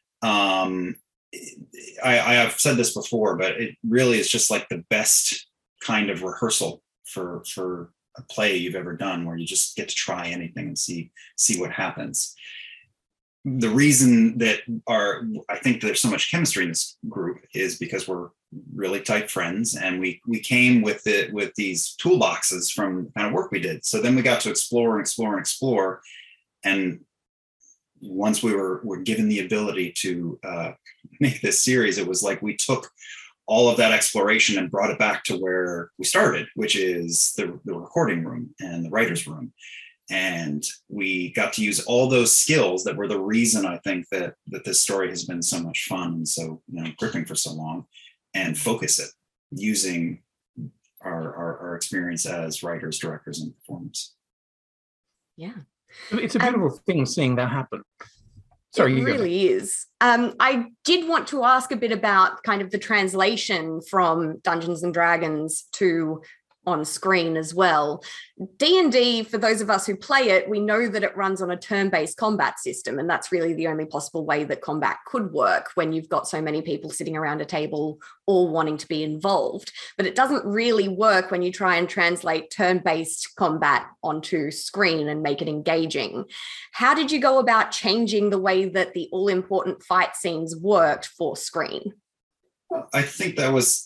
I have said this before, but it really is just like the best kind of rehearsal for a play you've ever done, where you just get to try anything and see what happens. The reason that I think there's so much chemistry in this group is because we're really tight friends, and we came with these toolboxes from the kind of work we did. So then we got to explore. And once we were given the ability to make this series, it was like we took all of that exploration and brought it back to where we started, which is the recording room and the writer's room. And we got to use all those skills that were the reason I think that this story has been so much fun and so gripping for so long, and focus it using our experience as writers, directors, and performers. Yeah. It's a beautiful thing seeing that happen. Sorry, it really is. I did want to ask a bit about kind of the translation from Dungeons and Dragons to on screen as well. D&D, for those of us who play it, we know that it runs on a turn-based combat system, and that's really the only possible way that combat could work when you've got so many people sitting around a table all wanting to be involved. But it doesn't really work when you try and translate turn-based combat onto screen and make it engaging. How did you go about changing the way that the all-important fight scenes worked for screen? I think that was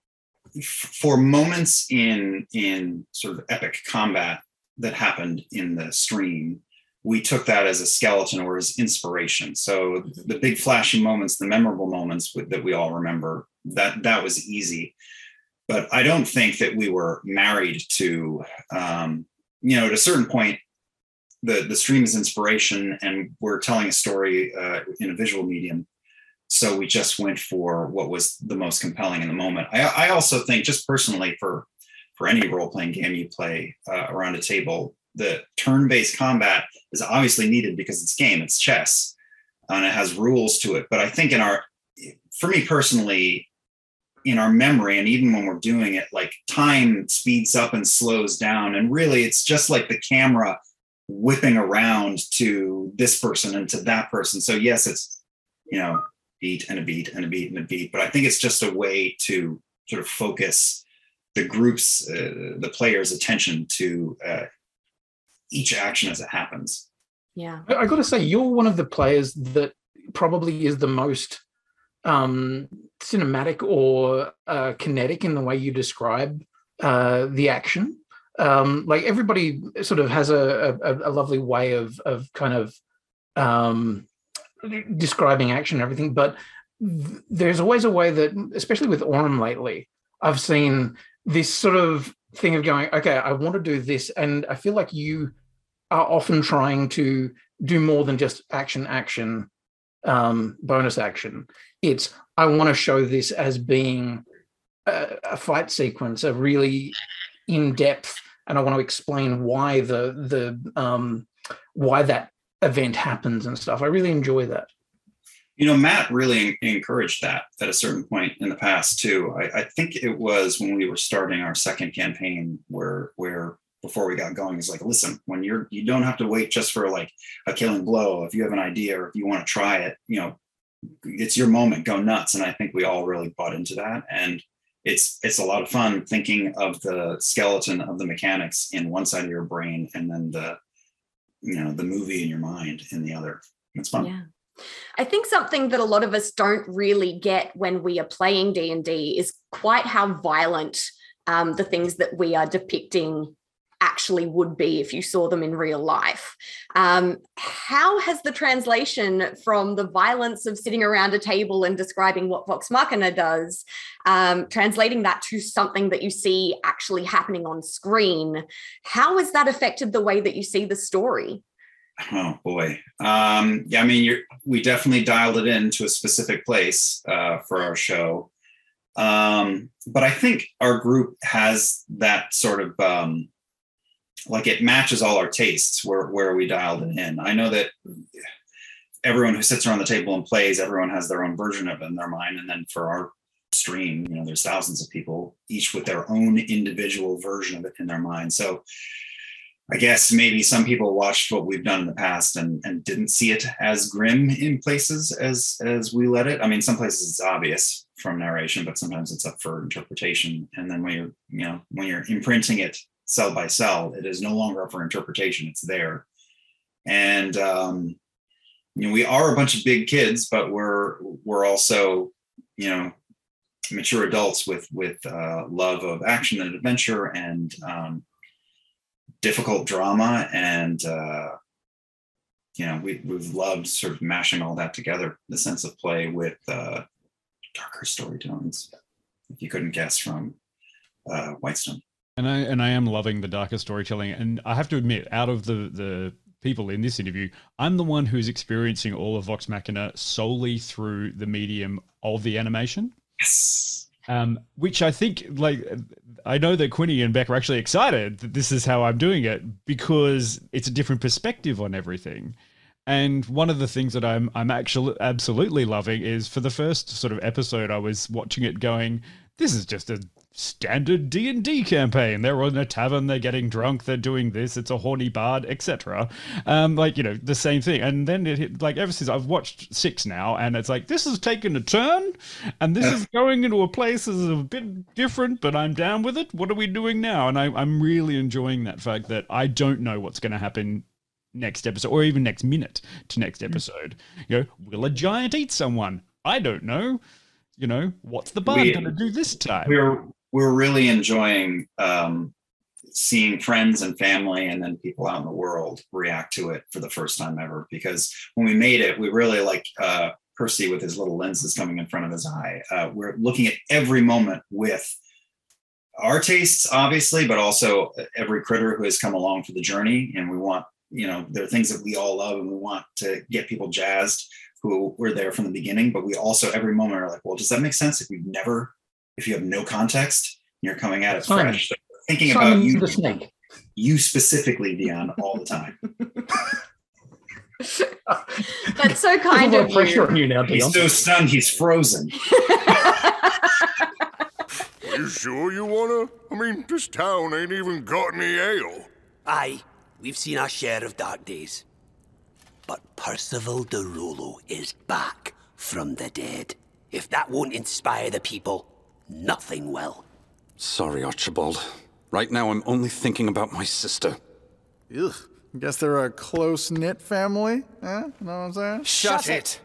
for moments in sort of epic combat that happened in the stream. we took that as a skeleton or as inspiration. So the big flashy moments, the memorable moments that we all remember, that was easy. But I don't think that we were married to, at a certain point, the stream is inspiration and we're telling a story in a visual medium. So we just went for what was the most compelling in the moment. I also think, just personally, for any role-playing game you play around a table, the turn-based combat is obviously needed because it's chess, and it has rules to it. But I think for me personally, in our memory, and even when we're doing it, like time speeds up and slows down. And really, it's just like the camera whipping around to this person and to that person. So yes, it's, beat and a beat and a beat and a beat. But I think it's just a way to sort of focus the group's, the players' attention to each action as it happens. Yeah. I got to say, you're one of the players that probably is the most cinematic or kinetic in the way you describe the action. Like everybody sort of has a lovely way of kind of describing action and everything, but there's always a way that, especially with Aurum lately, I've seen this sort of thing of going, okay, I want to do this, and I feel like you are often trying to do more than just action, bonus action. It's, I want to show this as being a fight sequence, a really in-depth, and I want to explain why why that event happens and stuff. I really enjoy that. Matt really encouraged that at a certain point in the past too. I think it was when we were starting our second campaign where before we got going, it's like, listen, when you don't have to wait just for like a killing blow. If you have an idea or if you want to try it, it's your moment, go nuts. And I think we all really bought into that. And it's a lot of fun thinking of the skeleton of the mechanics in one side of your brain and then the movie in your mind in the other. It's fun. Yeah. I think something that a lot of us don't really get when we are playing D&D is quite how violent the things that we are depicting actually would be if you saw them in real life. How has the translation from the violence of sitting around a table and describing what Vox Machina does, translating that to something that you see actually happening on screen, how has that affected the way that you see the story? Oh boy. We definitely dialed it into a specific place for our show. But I think our group has that sort of, it matches all our tastes where we dialed it in. I know that everyone who sits around the table and plays, everyone has their own version of it in their mind. And then for our stream, there's thousands of people, each with their own individual version of it in their mind. So I guess maybe some people watched what we've done in the past and didn't see it as grim in places as we let it. I mean, some places it's obvious from narration, but sometimes it's up for interpretation. And then when you're imprinting it cell by cell, it is no longer up for interpretation. It's there. And we are a bunch of big kids, but we're also mature adults with love of action and adventure and difficult drama, and we've loved sort of mashing all that together, the sense of play with darker story tones, if you couldn't guess from Whitestone. And I am loving the darker storytelling, and I have to admit, out of the people in this interview, I'm the one who's experiencing all of Vox Machina solely through the medium of the animation. Yes. Which I think, I know that Quinny and Beck are actually excited that this is how I'm doing it because it's a different perspective on everything. And one of the things that I'm actually absolutely loving is, for the first sort of episode, I was watching it going, this is just a standard D&D campaign. They're in a tavern, they're getting drunk, they're doing this, it's a horny bard, etc. The same thing. And then it hit, ever since I've watched 6 now, and it's like, this has taken a turn, and this is going into a place that's a bit different, but I'm down with it. What are we doing now? And I'm really enjoying that fact that I don't know what's going to happen next episode, or even next minute to next episode. Will a giant eat someone? I don't know. What's the bard going to do this time? We're really enjoying seeing friends and family and then people out in the world react to it for the first time ever. Because when we made it, we really like Percy with his little lenses coming in front of his eye. We're looking at every moment with our tastes, obviously, but also every critter who has come along for the journey. And we want, there are things that we all love and we want to get people jazzed who were there from the beginning. But we also, every moment, are like, well, does that make sense if you have no context and you're coming at it fresh? So thinking about you specifically, Dion, all the time. That's so kind of you. Pressure on you now, Dion. He's so stunned, he's frozen. Are you sure you wanna? I mean, this town ain't even got any ale. Aye, we've seen our share of dark days. But Percival de Rolo is back from the dead. If that won't inspire the people, nothing will. Sorry, Archibald. Right now I'm only thinking about my sister. Ugh. Guess they're a close-knit family, eh? Know what I'm saying? Shut it!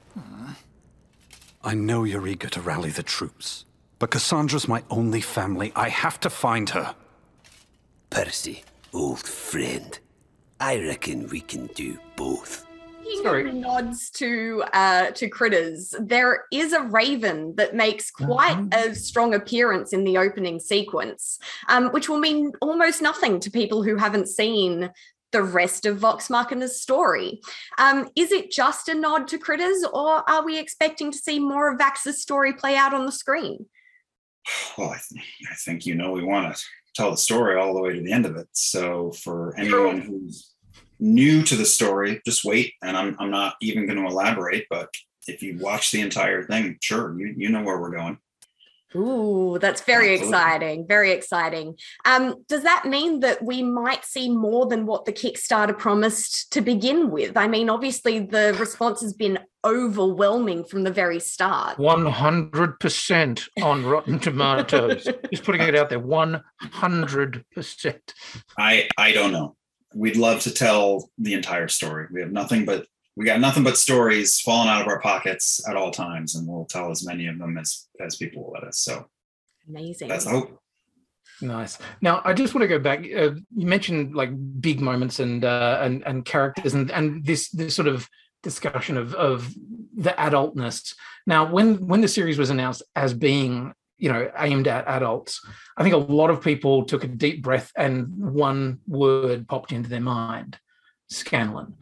I know you're eager to rally the troops, but Cassandra's my only family. I have to find her. Percy, old friend, I reckon we can do both. Nods to critters. There is a raven that makes quite a strong appearance in the opening sequence, which will mean almost nothing to people who haven't seen the rest of Vox Machina's story. Is it just a nod to critters, or are we expecting to see more of Vax's story play out on the screen? Well, I think we want to tell the story all the way to the end of it. So for anyone who's new to the story, just wait, and I'm not even going to elaborate, but if you watch the entire thing, sure, you know where we're going. Ooh, that's very exciting. Very exciting. Does that mean that we might see more than what the Kickstarter promised to begin with? I mean, obviously the response has been overwhelming from the very start. 100% on Rotten Tomatoes. Just putting it out there, 100%. I don't know. We'd love to tell the entire story. We got nothing but stories falling out of our pockets at all times, and we'll tell as many of them as people will let us. So amazing. That's the hope. Nice. Now, I just want to go back. You mentioned like big moments and characters and this sort of discussion of the adultness. Now, when the series was announced as being aimed at adults, I think a lot of people took a deep breath and one word popped into their mind: Scanlan.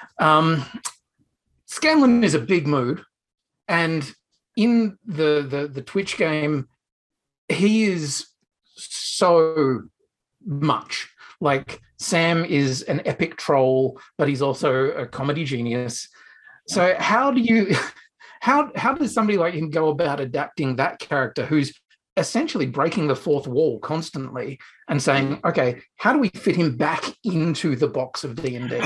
Scanlan is a big mood, and in the Twitch game, he is so much. Like, Sam is an epic troll, but he's also a comedy genius. So how does somebody like him go about adapting that character who's essentially breaking the fourth wall constantly and saying, okay, how do we fit him back into the box of D&D?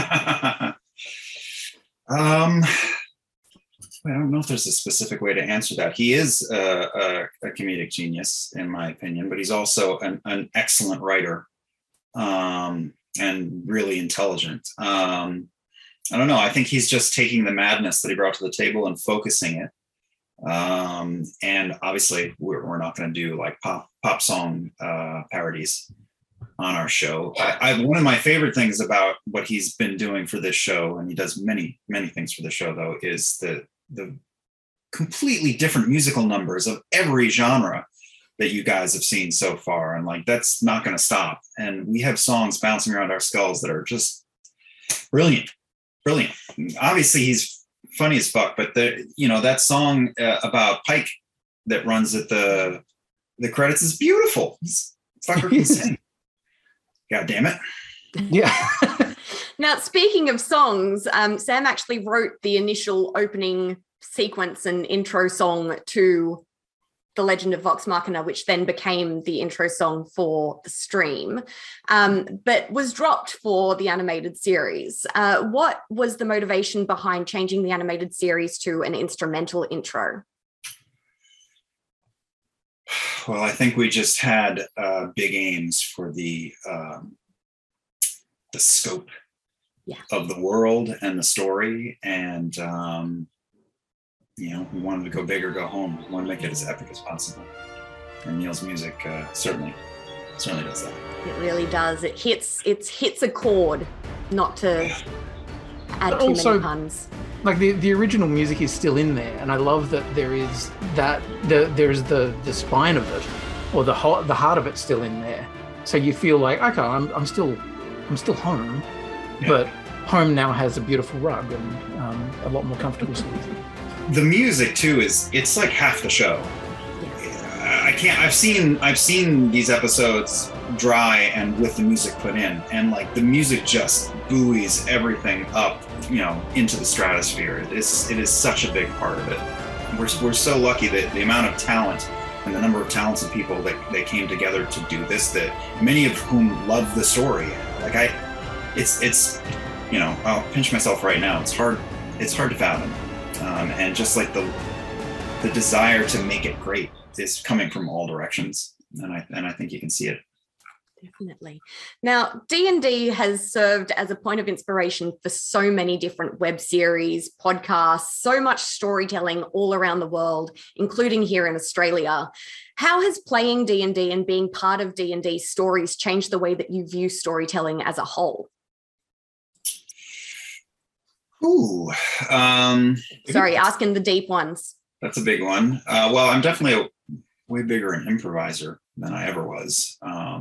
I don't know if there's a specific way to answer that. He is a comedic genius, in my opinion, but he's also an excellent writer and really intelligent. I don't know. I think he's just taking the madness that he brought to the table and focusing it. And obviously, we're not going to do like pop song parodies on our show. One of my favorite things about what he's been doing for this show, and he does many things for the show, though, is the completely different musical numbers of every genre that you guys have seen so far. And like, that's not going to stop. And we have songs bouncing around our skulls that are just brilliant. Obviously, he's funny as fuck, but that song about Pike that runs at the credits is beautiful. This fucker can sing. God damn it. Yeah. Now, speaking of songs, Sam actually wrote the initial opening sequence and intro song to The Legend of Vox Machina, which then became the intro song for the stream, but was dropped for the animated series. What was the motivation behind changing the animated series to an instrumental intro? Well, I think we just had big aims for the scope of the world and the story, and we wanted to go big or go home. We wanted to make it as epic as possible, and Neil's music certainly certainly does that. It really does. It hits a chord, not to add too many puns. Like the original music is still in there, and I love that there's the spine of it, or the heart of it still in there. So you feel like, okay, I'm still home, but home now has a beautiful rug and a lot more comfortable sleeves. The music too it's like half the show. I've seen these episodes dry and with the music put in, and like the music just buoys everything up, into the stratosphere. It is such a big part of it. We're so lucky that the amount of talent and the number of talented people that came together to do this, that many of whom love the story. Like it's I'll pinch myself right now. It's hard to fathom, and just like the desire to make it great is coming from all directions, and I think you can see it. Definitely. Now, D&D has served as a point of inspiration for so many different web series, podcasts, so much storytelling all around the world, including here in Australia. How has playing D&D and being part of D&D stories changed the way that you view storytelling as a whole? Ooh. Sorry, asking the deep ones. That's a big one. Well, I'm definitely a way bigger an improviser than I ever was.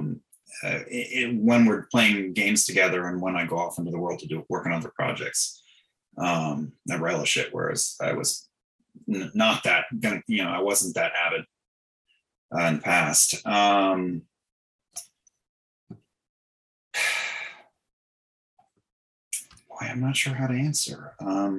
When we're playing games together and when I go off into the world to work on other projects, I relish it. Whereas I was not that, I wasn't that avid in the past. Boy, I'm not sure how to answer.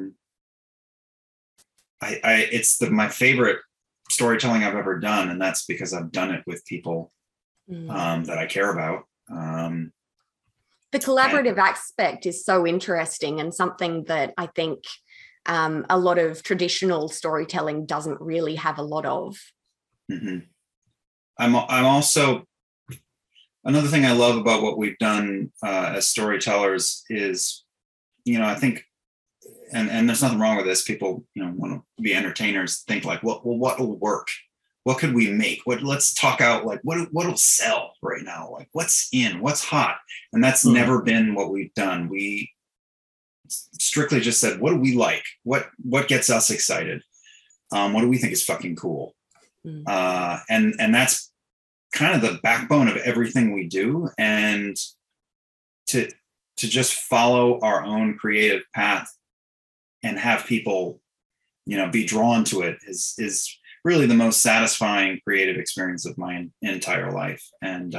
It's my favorite storytelling I've ever done, and that's because I've done it with people that I care about. The collaborative aspect is so interesting, and something that I think a lot of traditional storytelling doesn't really have a lot of. Mm-hmm. I'm also, another thing I love about what we've done as storytellers is, I think, and there's nothing wrong with this. People, want to be entertainers, think like, what will work? What could we make? Let's talk out, like, what'll sell right now? Like, what's in, what's hot? And that's never been what we've done. We strictly just said, what do we like? What gets us excited? What do we think is fucking cool? And that's kind of the backbone of everything we do. And to just follow our own creative path and have people, be drawn to it is really the most satisfying creative experience of my entire life. And,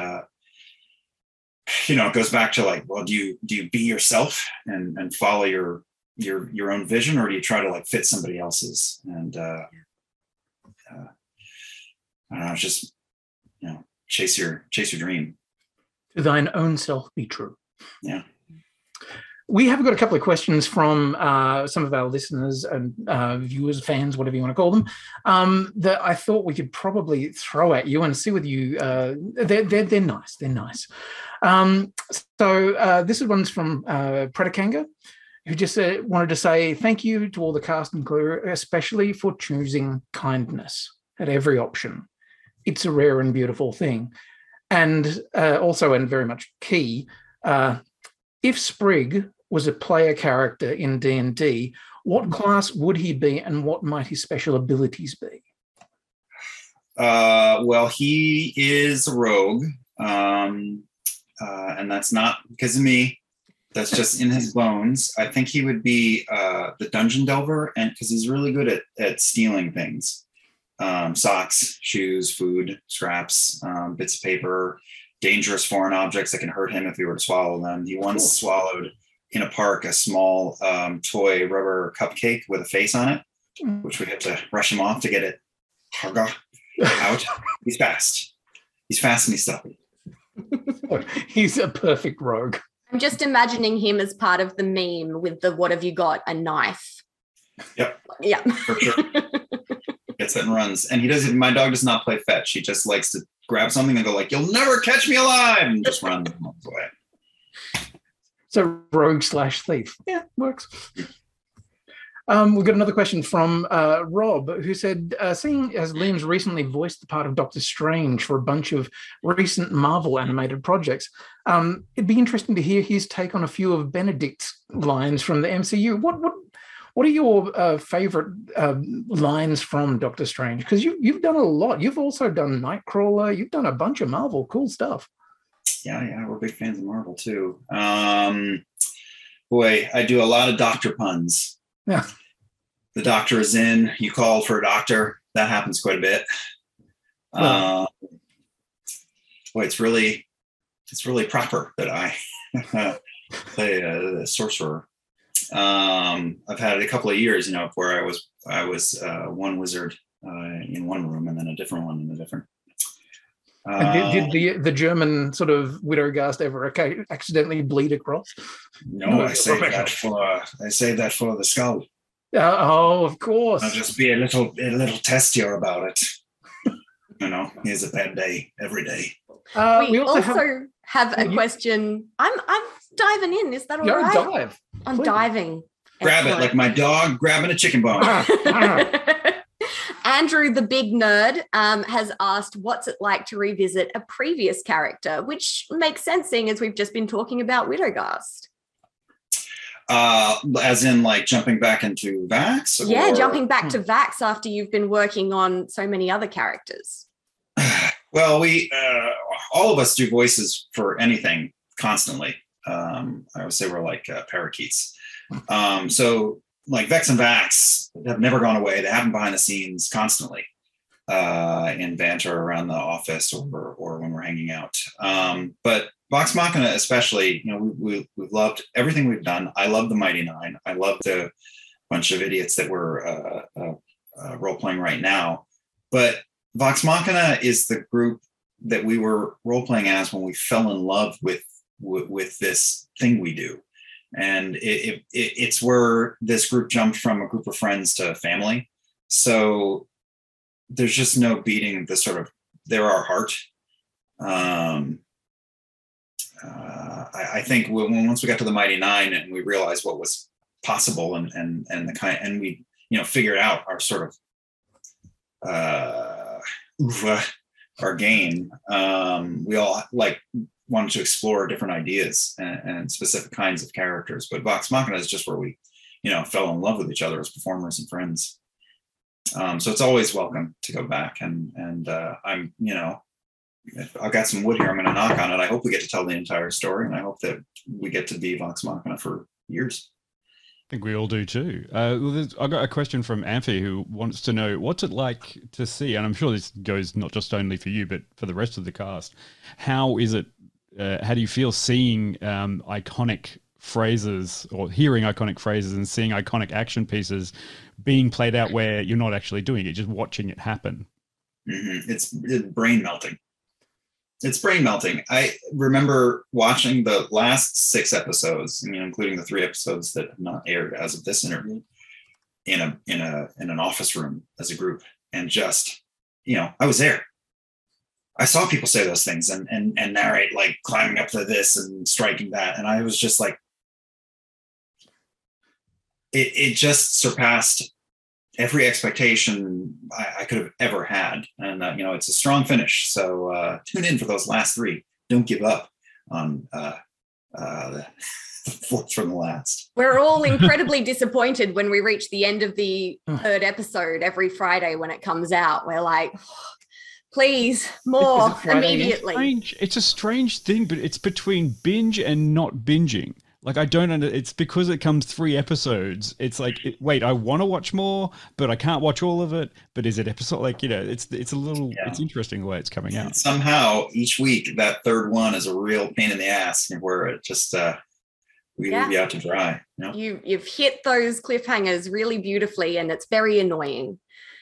it goes back to like, well, do you be yourself and follow your own vision, or do you try to like fit somebody else's? And, I don't know, just, chase your dream. To thine own self be true. Yeah. We have got a couple of questions from some of our listeners and viewers, fans, whatever you want to call them, that I thought we could probably throw at you and see whether you. They're nice. They're nice. So this one's from Predakanga, who just wanted to say thank you to all the cast and crew, especially for choosing kindness at every option. It's a rare and beautiful thing, and also, and very much key. If Sprig was a player character in D&D, what class would he be, and what might his special abilities be? Well, he is a rogue, and that's not because of me. That's just in his bones. I think he would be the dungeon delver, and because he's really good at stealing things, socks, shoes, food, scraps, bits of paper, dangerous foreign objects that can hurt him if he were to swallow them. He once swallowed in a park a small toy rubber cupcake with a face on it, which we had to rush him off to get it out. He's fast. He's fast and he's stealthy. He's a perfect rogue. I'm just imagining him as part of the meme with the "What have you got? A knife." Yep. Yeah. For sure. Gets it and runs. And he doesn't. My dog does not play fetch. He just likes to grab something and go like, "You'll never catch me alive," and just run away. So rogue / thief. Yeah, works. We've got another question from Rob, who said, seeing as Liam's recently voiced the part of Doctor Strange for a bunch of recent Marvel animated projects, it'd be interesting to hear his take on a few of Benedict's lines from the MCU. What are your favorite lines from Doctor Strange? Because you've done a lot. You've also done Nightcrawler. You've done a bunch of Marvel. Cool stuff. Yeah, we're big fans of Marvel too. Boy, I do a lot of doctor puns. Yeah. The doctor is in. You called for a doctor. That happens quite a bit. Boy, it's really proper that I play a sorcerer. I've had a couple of years, where I was one wizard in one room and then a different one in a different. And did the German sort of Widowgast ever accidentally bleed across? No, I saved that for the skull. Oh, of course. I'll just be a little testier about it. Here's a bad day every day. We also have a question. I'm diving in. Is that all right? Dive. I'm diving. Grab it like my dog grabbing a chicken bone. Andrew, the big nerd, has asked, what's it like to revisit a previous character? Which makes sense, seeing as we've just been talking about Widowgast. As in, like, jumping back into Vax? Yeah, jumping back to Vax after you've been working on so many other characters. Well, we all of us do voices for anything constantly. I would say we're like parakeets. So like Vex and Vax have never gone away. They happen behind the scenes constantly in banter around the office or when we're hanging out. But Vox Machina especially, we've loved everything we've done. I love the Mighty Nine. I love the bunch of idiots that we're role-playing right now. But Vox Machina is the group that we were role-playing as when we fell in love with this thing we do. And it's where this group jumped from a group of friends to family. So there's just no beating the sort of, they're our heart. I think once we got to the Mighty Nine and we realized what was possible and the kind, and we, figured out our sort of, our game, we all wanted to explore different ideas and specific kinds of characters. But Vox Machina is just where we, fell in love with each other as performers and friends. So it's always welcome to go back. And I'm, I've got some wood here. I'm going to knock on it. I hope we get to tell the entire story, and I hope that we get to be Vox Machina for years. I think we all do too. I got a question from Amphi who wants to know, what's it like to see, and I'm sure this goes not just only for you, but for the rest of the cast. How is it, how do you feel seeing iconic phrases or hearing iconic phrases and seeing iconic action pieces being played out where you're not actually doing it, just watching it happen? Mm-hmm. It's brain melting. It's brain melting. I remember watching the last 6 episodes, including the 3 episodes that have not aired as of this interview, in an office room as a group, and just, I was there. I saw people say those things and narrate, like climbing up to this and striking that, and I was just like, it just surpassed every expectation I could have ever had. And, it's a strong finish. So tune in for those last 3. Don't give up on the 4th from the last. We're all incredibly disappointed when we reach the end of the 3rd episode every Friday when it comes out. We're like, please, more immediately. It's a strange thing, but it's between binge and not binging. Like, I don't know. It's because it comes 3 episodes. It's like, wait, I want to watch more, but I can't watch all of it. But is it episode? Like, it's a little, it's interesting the way it's coming out. And somehow each week that 3rd one is a real pain in the ass, where it just, we leave you out to dry. You've hit those cliffhangers really beautifully, and it's very annoying.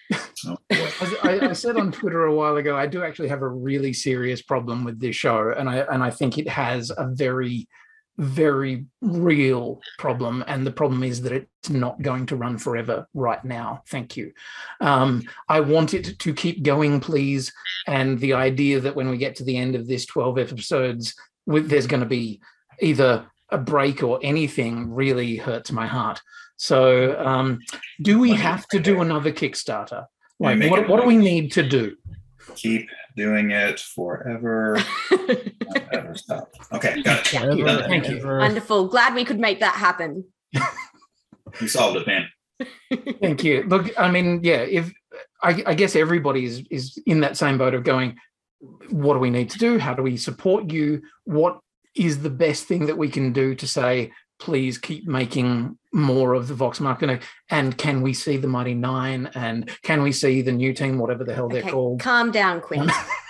I said on Twitter a while ago, I do actually have a really serious problem with this show. And I think it has a very, very real problem, and the problem is that it's not going to run forever right now. Thank you. I want it to keep going, please, and the idea that when we get to the end of this 12 episodes, there's going to be either a break or anything really hurts my heart. So Do we have to do another Kickstarter? Like, make it what do we need to do? Keep doing it forever. Not ever stop. Okay, got it. Thank you. Wonderful. Glad we could make that happen. You solved it, man. Thank you. Look, I mean, yeah, if I guess everybody is in that same boat of going, what do we need to do? How do we support you? What is the best thing that we can do to say, please keep making more of the Vox Machina? And can we see the Mighty Nine? And can we see the new team, whatever the hell they're called? Calm down, Quinn.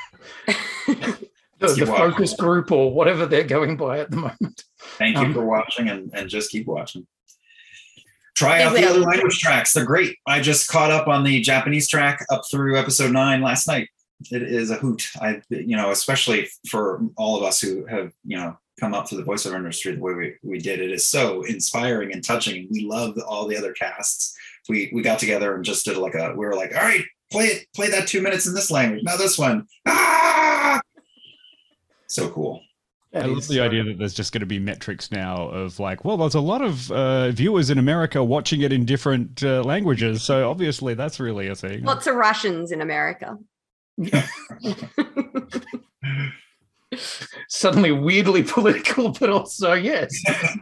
the focus group or whatever they're going by at the moment. Thank you for watching and just keep watching. Try out the other language tracks. They're great. I just caught up on the Japanese track up through episode 9 last night. It is a hoot. Especially for all of us who have, come up through the voiceover industry the way we did. It is so inspiring and touching. We love all the other casts. We got together and just did we were like, all right, play that 2 minutes in this language. Now this one. Ah! So cool. I love the idea that there's just going to be metrics now of like, well, there's a lot of viewers in America watching it in different languages. So obviously that's really a thing. Lots of Russians in America. Suddenly weirdly political, but also, yes.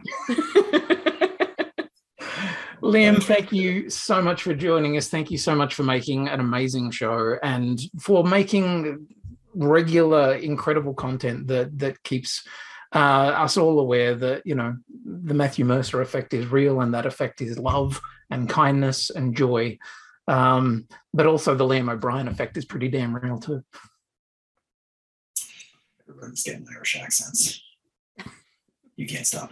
Liam, thank you so much for joining us. Thank you so much for making an amazing show and for making regular, incredible content that keeps us all aware that, the Matthew Mercer effect is real and that effect is love and kindness and joy. But also the Liam O'Brien effect is pretty damn real too. Everyone's getting Irish accents. You can't stop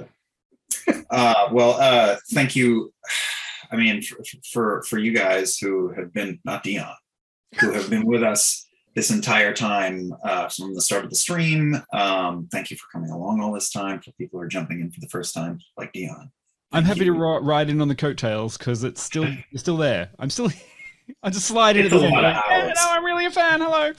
it. Thank you. I mean, for you guys who have been, not Dion, who have been with us this entire time from the start of the stream. Thank you for coming along all this time. For people who are jumping in for the first time, like Dion. I'm happy to ride in on the coattails because it's still there. I just slide into the end. Hello, I'm really a fan. Hello.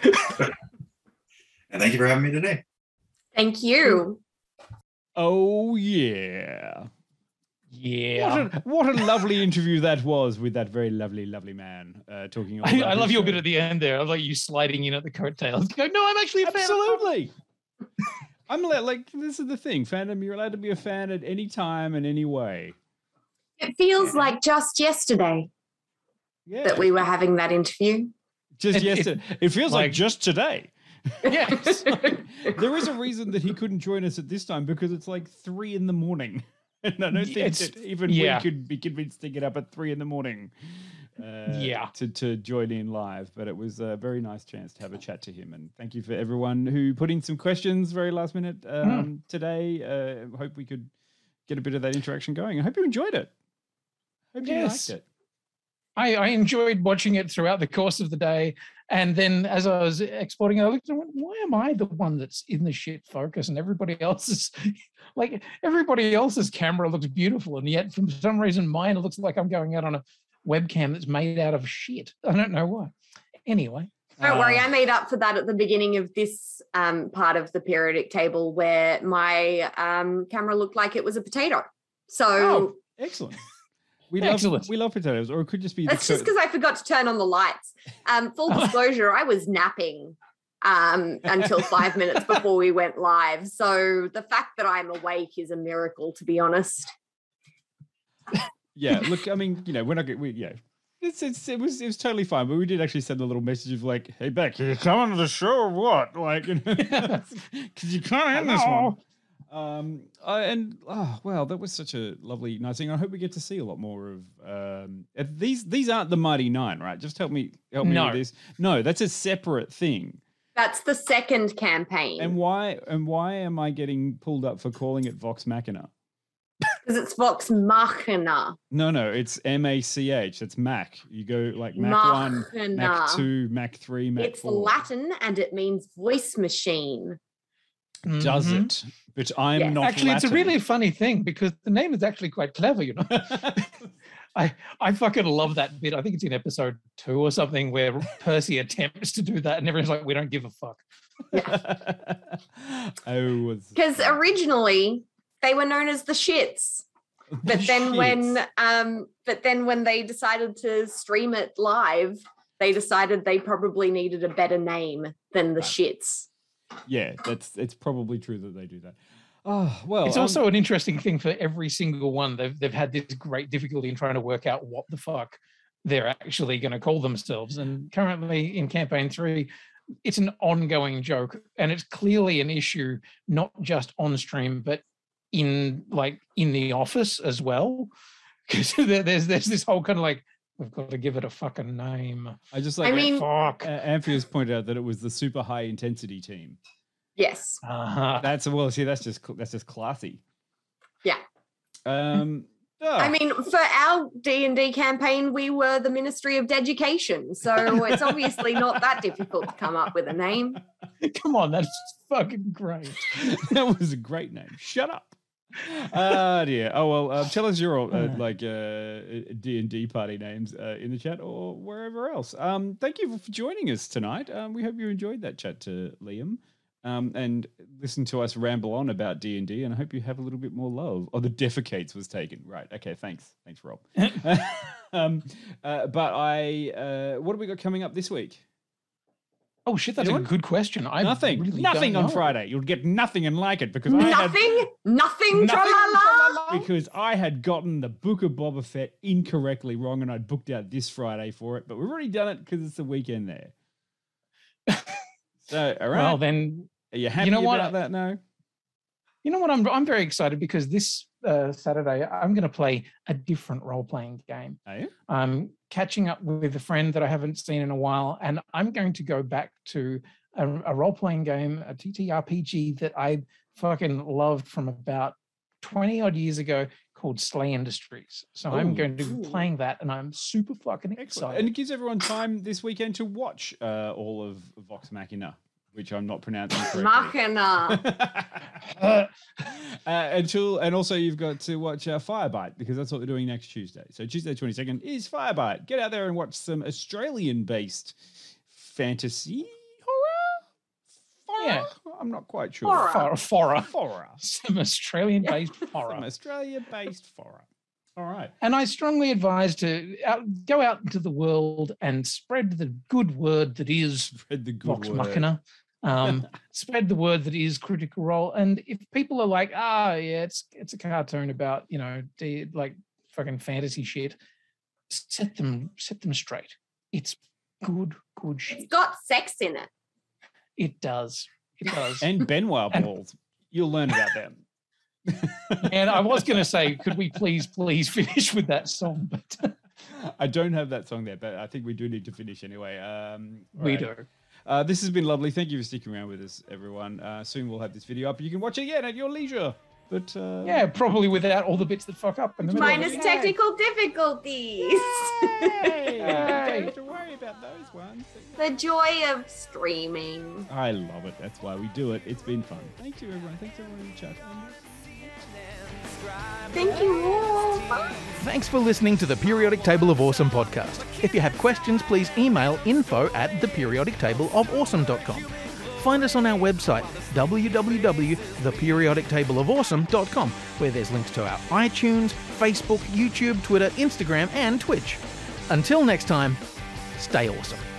And thank you for having me today. Thank you. Oh yeah. Yeah. What a lovely interview that was with that very lovely, lovely man talking. I love your bit at the end there. I like you sliding in at the coattails. Go, no, I'm actually a fan. Absolutely. I'm like, this is the thing. Fandom, you're allowed to be a fan at any time and any way. It feels like just yesterday that we were having that interview. Just yesterday. It feels like just today. Yes. There is a reason that he couldn't join us at this time because it's like 3 a.m. And I don't think that even we could be convinced to get up at 3 a.m. To join in live. But it was a very nice chance to have a chat to him. And thank you for everyone who put in some questions very last minute today. Hope we could get a bit of that interaction going. I hope you enjoyed it. Hope you liked it. I enjoyed watching it throughout the course of the day. And then as I was exporting, I looked and went, why am I the one that's in the shit focus and everybody else's camera looks beautiful. And yet for some reason mine looks like I'm going out on a webcam that's made out of shit. I don't know why. Anyway. Don't worry, I made up for that at the beginning of this part of the periodic table where my camera looked like it was a potato. So excellent. We love potatoes, or it could just be. That's just because I forgot to turn on the lights. Full disclosure, I was napping until 5 minutes before we went live. So the fact that I'm awake is a miracle, to be honest. Yeah, look, I mean, we're not it was totally fine, but we did actually send a little message of like, "Hey, Beck, you coming to the show or what?" Like, because you can't end this one. That was such a lovely, nice thing. I hope we get to see a lot more of these aren't the Mighty Nine, right? Just help me with this. No, that's a separate thing. That's the second campaign. And why am I getting pulled up for calling it Vox Machina? Because it's Vox Machina. No, it's MACH. It's Mac. You go like Mac 1, Mac 2, Mac 3, Mac 4. It's Latin and it means voice machine. Does it? But I'm not actually Latin. It's a really funny thing because the name is actually quite clever, I fucking love that bit. I think it's in episode 2 or something where Percy attempts to do that and everyone's like, we don't give a fuck. Because originally they were known as the Shits. But then when they decided to stream it live, they decided they probably needed a better name than the shits. Yeah, it's probably true that they do that. Oh, well, it's also an interesting thing for every single one. They've had this great difficulty in trying to work out what the fuck they're actually going to call themselves. And currently in campaign 3, it's an ongoing joke, and it's clearly an issue not just on stream but in the office as well. Because there's this whole kind of like, we've got to give it a fucking name. I just like. Fuck. Amphia's pointed out that it was the super high intensity team. Yes. That's just classy. Yeah. I mean, for our D&D campaign, we were the Ministry of Education, so it's obviously not that difficult to come up with a name. Come on, that's fucking great. That was a great name. Shut up. Oh dear. Oh well. Tell us your D&D party names in the chat or wherever else. Thank you for joining us tonight. We hope you enjoyed that chat to Liam. And listen to us ramble on about D&D, and I hope you have a little bit more love. Oh, the defecates was taken. Right. Okay, thanks, Rob. But what have we got coming up this week? Oh, shit, that's a good question. Nothing on Friday. You'll get nothing and like it because Nothing, tra-la-la. Because I had gotten the Book of Boba Fett incorrectly wrong, and I'd booked out this Friday for it, but we've already done it because it's the weekend there. So, all right. Well, then, are you happy about that? No. You know what? I'm very excited because this Saturday I'm going to play a different role-playing game. Are you? I'm catching up with a friend that I haven't seen in a while, and I'm going to go back to a role-playing game, a TTRPG that I fucking loved from about 20 odd years ago called Slay Industries. So I'm going to be playing that, and I'm super fucking excited. And it gives everyone time this weekend to watch all of Vox Machina, which I'm not pronouncing correctly. Machina. And also you've got to watch Firebite, because that's what we're doing next Tuesday. So Tuesday 22nd is Firebite. Get out there and watch some Australian-based fantasy horror. Yeah. I'm not quite sure. Horror. Some Australian-based horror. Some Australian-based horror. All right. And I strongly advise to go out into the world and spread the good word that is Vox Machina. Spread the word that is Critical Role. And if people are like, it's a cartoon about, like fucking fantasy shit, set them straight. It's good shit. It's got sex in it. It does. And Benoit balls. You'll learn about them. And I was going to say, could we please finish with that song? But I don't have that song there, but I think we do need to finish anyway. We do. This has been lovely. Thank you for sticking around with us, everyone. Soon we'll have this video up. You can watch it again at your leisure. But probably without all the bits that fuck up. Minus technical difficulties. Yay! Don't have to worry about those ones. The joy of streaming. I love it. That's why we do it. It's been fun. Thank you, everyone. Thanks, everyone in the chat. Thank you all. Thanks for listening to the Periodic Table of Awesome podcast. If you have questions, please email info@theperiodictableofawesome.com. Find us on our website, www.theperiodictableofawesome.com, where there's links to our iTunes, Facebook, YouTube, Twitter, Instagram, and Twitch. Until next time, stay awesome.